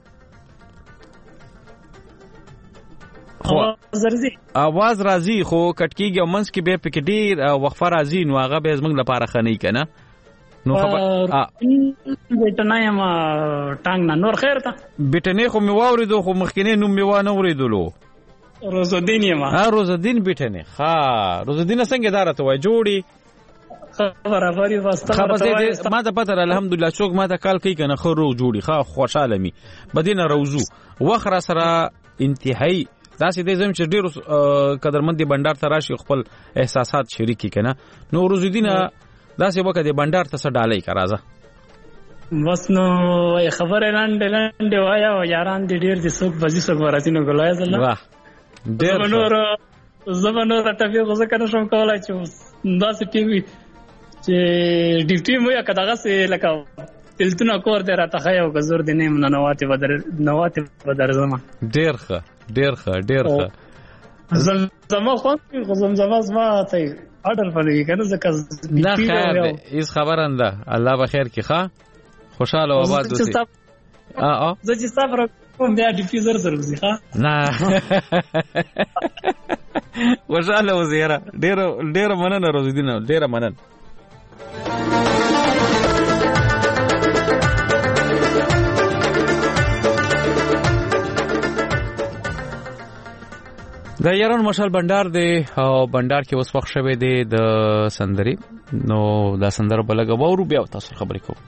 زرزي اواز راځي خو کټکیږي او منس کې به پکې ډیر وقفه راځي نو هغه به زمنګ لپاره خنۍ کنه نو خبر ا بیٹنه ما ټانګ نه نور خیر ته بیٹنه خو می واوریدو خو مخکینه نو می و نه اوریدلو روزالدین ما ها روزالدین بیٹنه ها روزالدین څنګه دارته وای جوړي خبره غری واسطه خبره ما ته پته الحمدلله څوک ما ته کال کوي کنه خو رو جوړي ښه خوشاله می بدینه روزو وخره سره انتهایی دا سې د زم چې ډیرو قدرمن دي بندر ته راشي خپل احساسات شریکي کنه نو روزالدین دا سې وکړه د بندر ته څه ډالۍ کا راځه بس نو خبره لاندې لاندې وایا او یاران دې ډیر دي څوک بزي څوک وراتي نو ګلای زله واه ډیر نور زمونږ راټوي غوځه کنه شم کولای چې دا سې ټیوي چې ډیوټي مو یا کداغه سې لکه تلتونه کور دې راته خایو غزور دې نه مننواته بدر نواته بدر زما ډیر ښه ډیر ښه ډیر ښه زما خو زما زما ته اډر پدې کنه ځکه نه خیر هیڅ خبره نه الله به خیر کی ښه خوشاله و آباد اوسئ ا ا زه چې صبر کوم بیا ډیفیوزر سره وځي ښه نه خوشاله وزیرا ډیر ډیر مننه روزدینه ډیر مننه د یاران مشال بندر دی او بندر کې اوس وخت شوه دی د سندري نو دا سندره بلګه وورو بیا تاسو خبرې کوو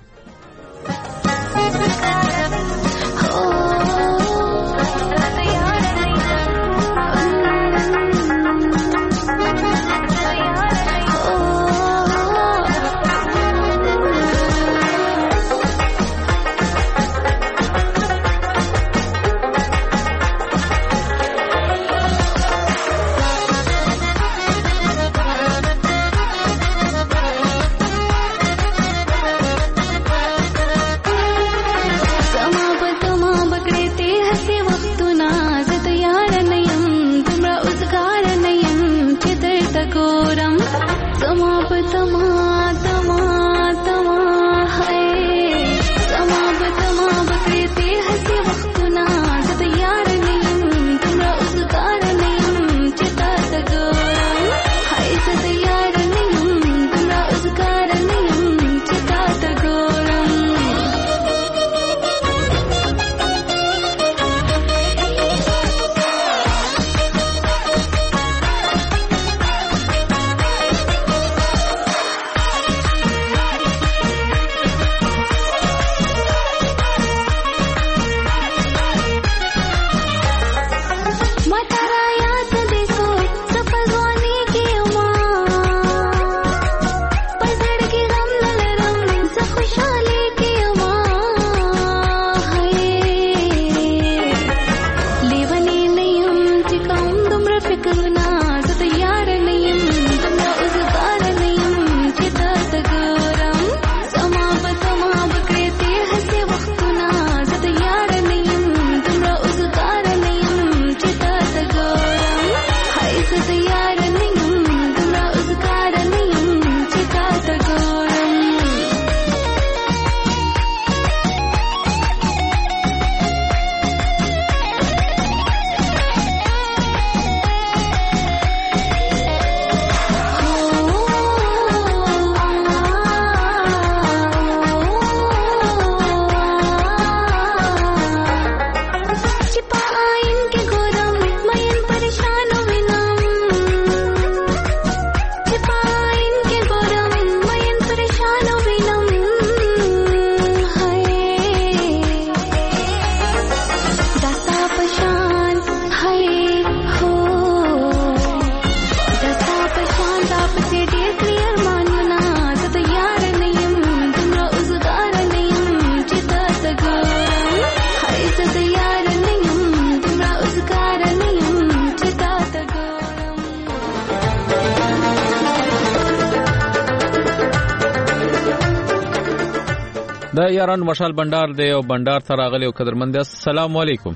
د یاران مشال بندر دی او بندر ته راغلی او قدرمند السلام علیکم.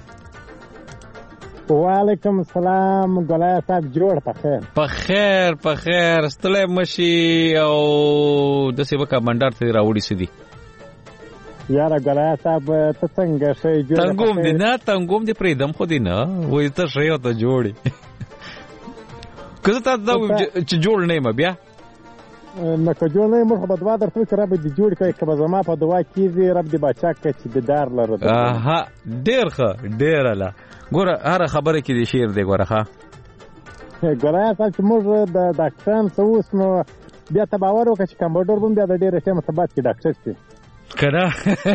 وعلیکم السلام ګلای صاحب جوړ په خیر په خیر په خیر ستله مشي او د سیبکا بندر ته راوړی سدي یاره ګلای صاحب ته څنګه شي جوړ تنګوم دي نه تنګوم دي پریدم خو دي نه وې ته شي او ته جوړي کله ته دا چې جوړ نه ما بیا نه که جوړ نه مخ په دوا درته چې رب دې جوړ کړي که زما په دوا کېږي رب دې بچا کړي چې دیدار لرو. اها ډېر ښه ډېر الله ګوره هر خبره کې دې شعر دی ګوره ښه ګوره صاحب چې موږ د ډاکټران څه اوس نو بیا ته باور وکړه چې کمپاوډر به بیا د ډېرې ښې مثبت کې ډاکټر شي که نه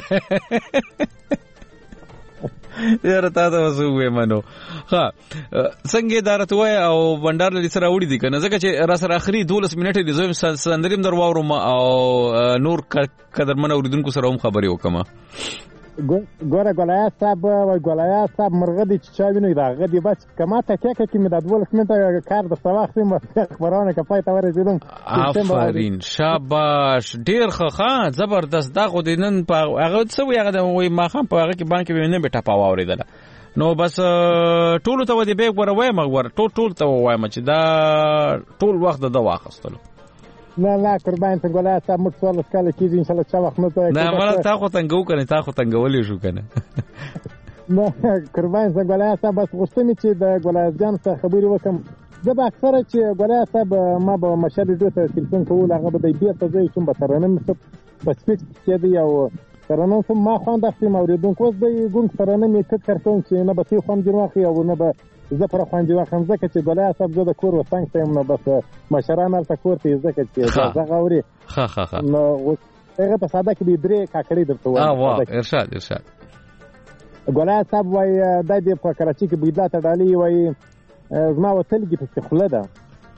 یاره تا ته اوس ووې منو ښه څنګه دا راته ووایه او بنډار لري سره راوړي دي که نه ځکه چې را سره آخري دولس منټې دي زه هم سندرې هم در واورم او نور قدرمن اورېدونکو سره هم خبرې وکړم. ګوره ګلایات صاحب وای ګلایات صاحب مرغه دي چې چا ویني د هغه دي بس که ما تکیه کړه چې مې دا دولس منټه کار درته واخلم خبرونه که پای ته ورسېدم. آفرین شاباش ډېر ښه ښه زبردست دا خو د نن په هغه څه وایي هغه د وایي ماښام په هغه کې بانک کې مې نه بې ټپه واورېدله نو بس ټولو ته ودې بیا ګوره وایم ګوره ټول ټول ته ووایم چې دا ټول وخت د ده واخیستلو. نه نه قربان ته ګلای صاحب موږ څوارلس کاله کېږي انشاءالله چا وخت نه کوي. نه مړه تا خو تنګو که نه تا خو تنګولی شو که نه نه قربان ته ګلای صاحب بس غوښته مې چې د ګلای جان سره خبرې وکړم زه به اکثره چې ګلای صاحب ما به مشر ډو ته تلیفون کول هغه به دی بېرته زه یې شوم به ترنم ښه په سپیچ کېدی او ترنم شوم ما خوند اخلم اورېدونکو اوس دی ګونګ ترنم یې کټ کړ کوم چې نه به تی خوند جوړ واخلي او نه به زه پر خوند واخلم ځکه چې ګلای صاحب زه د کور وڅنګ ته یم نو بس مشران هلته کور ته یې ځکه چې غږ اوري نو هغه په ساده کې به درې کاکړۍ درته وایم. ارشاد ارشاد ګلای صاحب وایي دا دې په کراچي کې بېدلا ته ډالۍ وایي زما وتلګي پسې خوله ده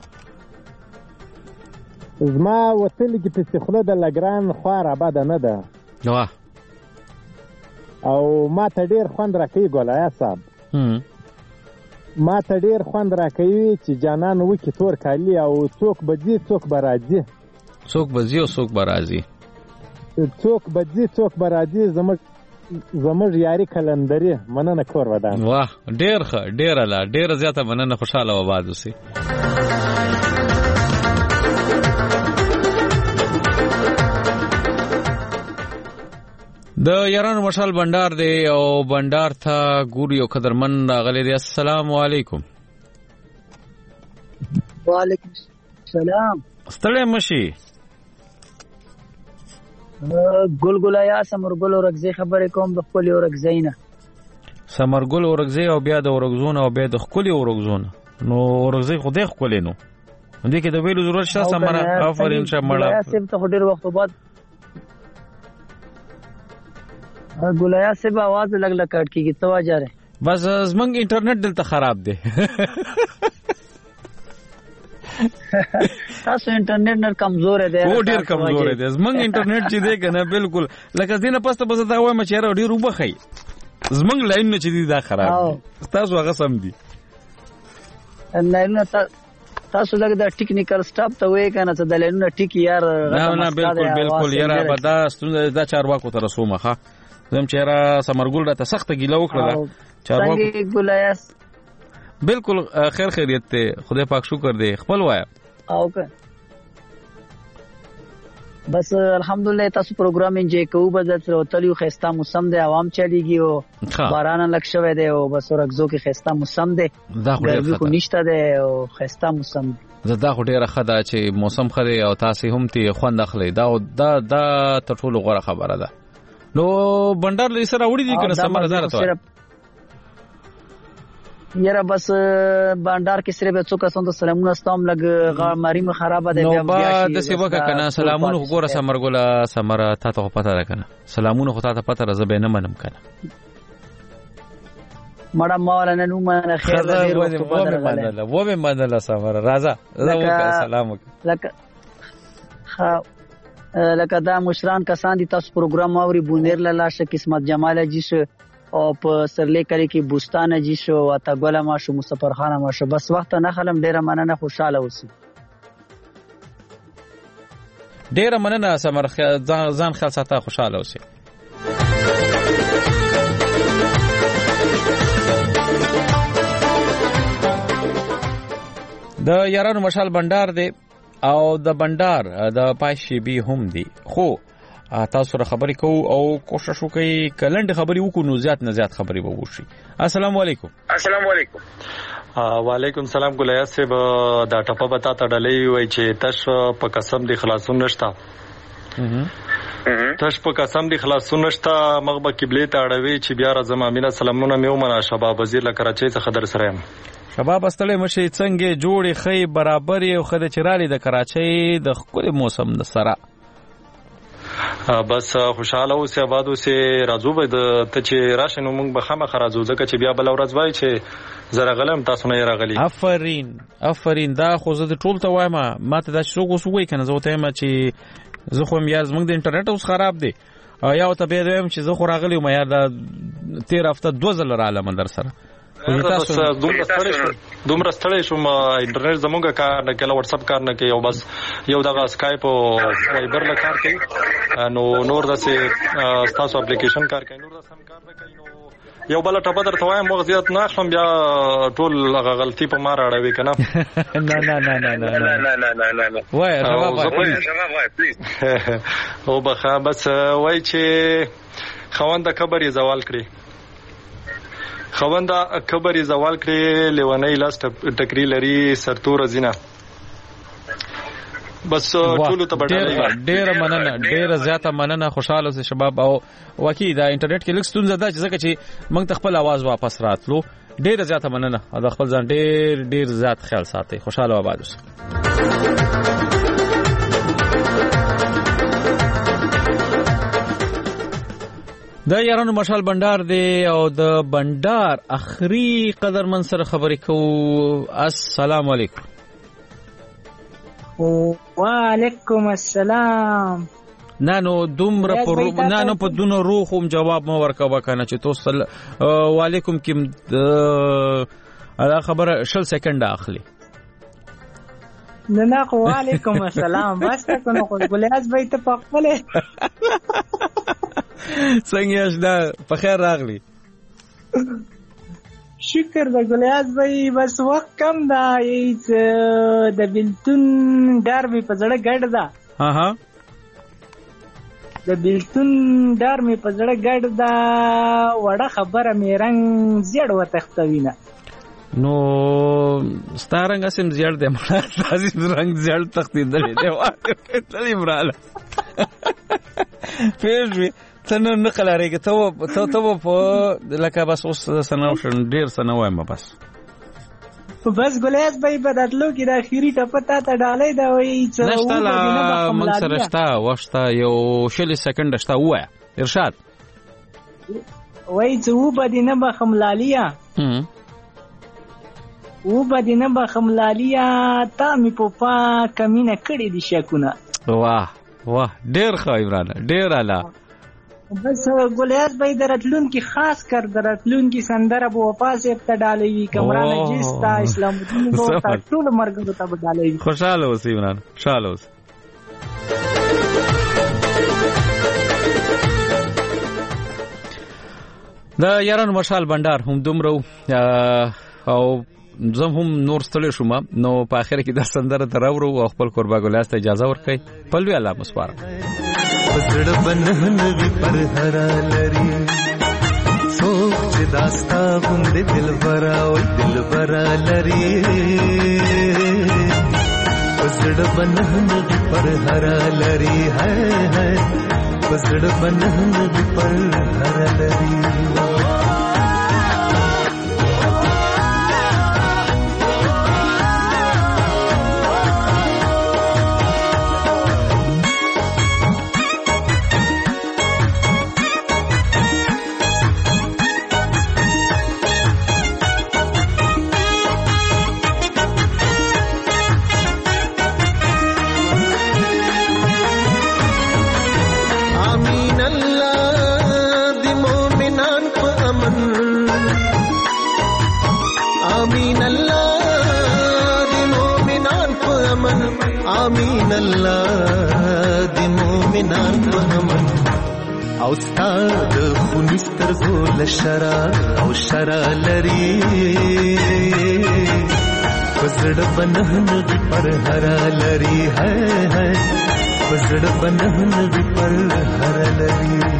زما وتلګي پسې خوله ده لګران خوار آباده نه ده او ما ته ډېر خوند راکوي ګلای صاحب ما ته ډېر خوند راکوي چې جانان وکړي تور کالي او څوک به ځي څوک به راځي څوک به ځي او څوک به راځي څوک به ځي څوک به راځي زموږ زموږ یاري کلندري مننه کور ودان. واه ډېر ښه ډېره لا ډېره زیاته مننه خوشحاله و آباد اوسئ. د یارانو مشال بندر دی او بندر ته ګوري او قدرمن راغلی دی. السلام علیکم. وعلیکم السلام. ستړی مشي ګلګلایا سمرګل اورګزی خبرې کوم د خپل اورګزی نه سمرګل اورګزی او بیا د اورګزون او بیا د خپل اورګزون نو اورګزی خو دې خپل نو دې کې د ویلو ضرورت شته سمره آفرین شه مړه ګلګلایا سم ته ډېر وخت بعد ګلګلایا سم आवाज لګ لګ کټ کیږي تو اجاره بس زمنګ انټرنیټ دلته خراب دی تاسو انټرنیټ نر کمزور دی او ډیر کمزور دی زمنګ انټرنیټ چې دی کنه بالکل لکه دینه پسته بس دا وایم چې را ډیر وبخی زمنګ لاین نه چې دی دا خراب تاسو هغه سم دی نه تاسو لګ دا ټیکنیکل سټاپ ته وای کنه ته د لاینونو ټیک یار نه نه بالکل بالکل یاره بدا ستونه دا چارواکو تر رسومه ښه زم چې را سمرګل راته سخت ګیله وکړه چارواکو څنګه ګلایاس بالکل خیر خیریت ته خدای پاک شکر دی خپل وایا او که بس الحمدلله تاسو پروګرام انجوای کوو به د تلو خسته موسم دی عوام چلیږي او باران لک شوی دی او بس ورغزو کې خسته موسم دی دا خو نشته دی او خسته موسم زدا خو ډیره خدا چې موسم خره او تاسو هم تی خوند اخلي دا دا دا ټولو غوړه خبره ده نو بندر لې سره وړي دي کنه سمره زاره ته یاره بس بندر کې سره به څوک اسند سلامونه استوم لګ غماری مخ خراب ده بیا بیا د سی وکه کنه سلامونه غوړه سمرګولا سمره تا ته پته ده کنه سلامونه خو تا ته پته راځي به نه منم کنه مړه مولانا نو مانه خیر دې ورته بدل و به منله سمره راځه زه سلام لکه ها لکه دا مشران کسان دي تاسو پروګرام اوري بونیر لاله قسمت جمال جیش او په سرلې کلی کې بوستانه جی شو او تا ګوله ما شو مصطفی خان ما شو بس وخت نه خلم ډیره مننه خوشاله اوسئ ډیره مننه سمر ځان خل ساته خوشاله اوسئ د یارانو مشال بندر دی او د بندر د پایشي بي هم دی خو تاسو سره خبرې کوو او کوشش وکړئ کلند خبرې وکړو نو زیات نه زیات خبرې به وشي. السلام علیکم. السلام علیکم. وعلیکم سلام ګلیا صاحب. دا ټپه بتا ته ډلې وای چې تش په قسم دی خلاصون نشتا تش په قسم دی خلاصون نشتا مغبه قبله ته اړوي چې بیا راځم امینه سلامونه مې ومنه شباب وزیر له کراچۍ څخه در سره یم. شباب استړی مشي څنګه جوړې خې برابر یو خدای چرالي د کراچۍ د خپل موسم د سره بس خوشاله اوسه آباد اوسه راځو به ته چې راشه نو موږ به خامخ راځو ځکه چې بیا بل ورځ وای چې زره غلم تاسو نه راغلي. افرین افرین دا خو زه د ټول ته وایم ماته دا شو کوس وای کنه زه ته ما چې زه خو یار زموږ د انټرنیټ اوس خراب دی یا ته به وایم چې زه خو راغلی ما یار دا تیر هفته دوه ځله رااله من در سره بس دومره ستړی شو دومره ستړی شو انټرنیټ زموږ کار نه کوي واتس اپ کار نه کوي او بس یو دغه اسکایپ او وایبر له کار کوي نو نور داسې تاسو اپلیکیشن کار کوي نور داسې کار نه کوي نو یو بل ټپه درته وایم مغ زیات نه اخلم بیا ټول هغه غلطي په ما راړوي کنه. نه نه نه نه نه نه نه نه نه نه وای جواب وای جواب وای پلیز او بخا بس وای چې خوانده خبرې زوال کړی خوانده خبرې زوال کړی لیونی لاس ټکری لري سرتور زینا بس ټول ته بدل ډیر مننه ډیر زیاته مننه خوشاله اوسئ شباب او واقعي دا انټرنیټ کې لکه ستونزه ده چې ځکه چې موږ خپل आवाज واپس راتلو ډیر زیاته مننه دا خپل ځان ډیر ډیر زیات خیال ساتئ خوشاله آباد اوسئ. د یارانو مشال بندر دی او د بندر اخري قدرمن سره خبرې کوو. السلام علیکم. وعلیکم السلام. نانو دومره پر نانو په دونو روخم جواب مو ورکوه کنه چې توسل وعلیکم کیم دا خبره شل سکند اخلي. نه نه وعلیکم السلام بس ته نو ګلیاز به ته پخپله څنګه اشدا په خیر راغلی. شکر د ګلیاز به بس وخت کم دا ایت د بلتون ډاربي په زړه ګډ دا ها ها د بلتون ډارمي په زړه ګډ دا وړه خبره مې رنگ زیړ وتختوینه نو ستارنګ اسیم زیړ دې مړه تاسو رنگ زیړ تختیدلې دی واکه تلې مراله پیژوي څنګه نقلاريږي ته ته ته په لکه بس اوس سناوشن ډیر سنوای ما بس بس ګلیاز به بدلو کې د اخیری ټپه تا ته ډالې دا وایي چې نشته لا موږ سره شته وښته یو شل سکند شته وای ارشاد وایي چې و بدینه بخملالیا هم و بدینه بخملالیا تا می پوپا کمینه کړې دي شکونه. واه واه ډیر ښه عمران ډیر اعلی. بس ګلیاز به درتلون کې خاص کر درتلون کې سندره بو واپس ته ډالوي کمران جستا اسلام الدین کو ټول مرګ ته ډالوي. خوشاله اوسئ عمران خوشاله اوسئ. دا یارانو مشال بندر هم دومره او زم هم نور ستړي شوم نو په اخر کې د سندره تراورو او خپل قربا ګلیاز ته اجازه ورکړي پلوي الله مسپار. پسړ بنهن وی پر هرا لري سوچ داستا غوند دل برا او دل برا لري پسړ بنهن وی پر هرا لري ہے ہے پسړ بنهن وی پر هرا لري آمین الله د مومنان په امن او ستاد خونستر زول شرا او شرا لري पसड़ बनहन भी पर हरा लरी है है पसड़ बनहन भी पर हरा लरी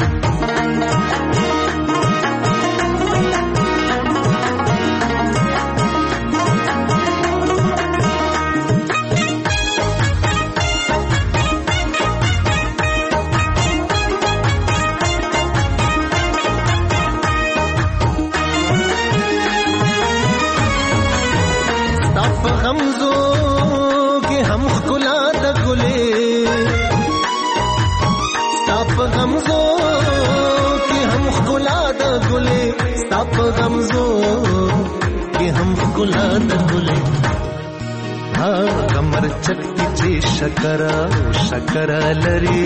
गमजो कि हम गुलाद गुले हाँ कमर चक्की ची शकरा शकरा लरी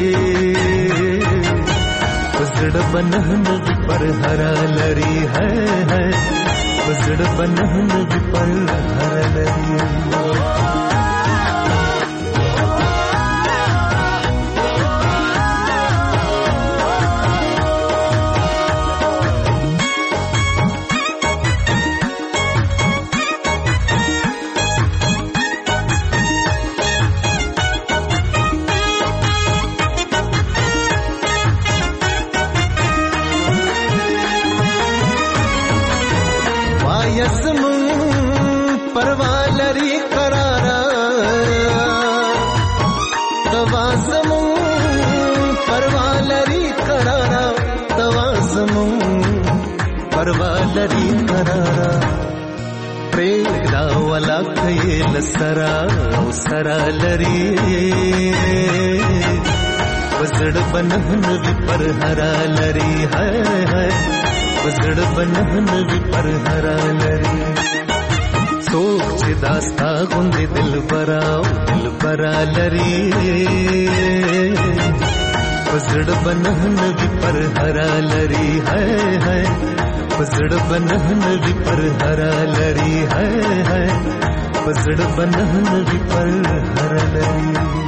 पसड़ बनहन पर हरा लरी है है पसड़ बनहन पर हरा लरी परवालरी करारा तवाज़मू परवालरी करारा तवाज़मू परवालरी करारा प्रेदा वाला कयल सरा सरा लरी पसड़ बनहन भी पर हरा लरी है है पसड़ बनहन भी पर हरा लरी सोच दास्ता गुंदे दिल बराओ दिल बरा लरी पसड़ बनहन भी पर हरा लरी है है पसड़ बनहन भी पर हरा लरी है है पसड़ बनहन भी पर हरा लरी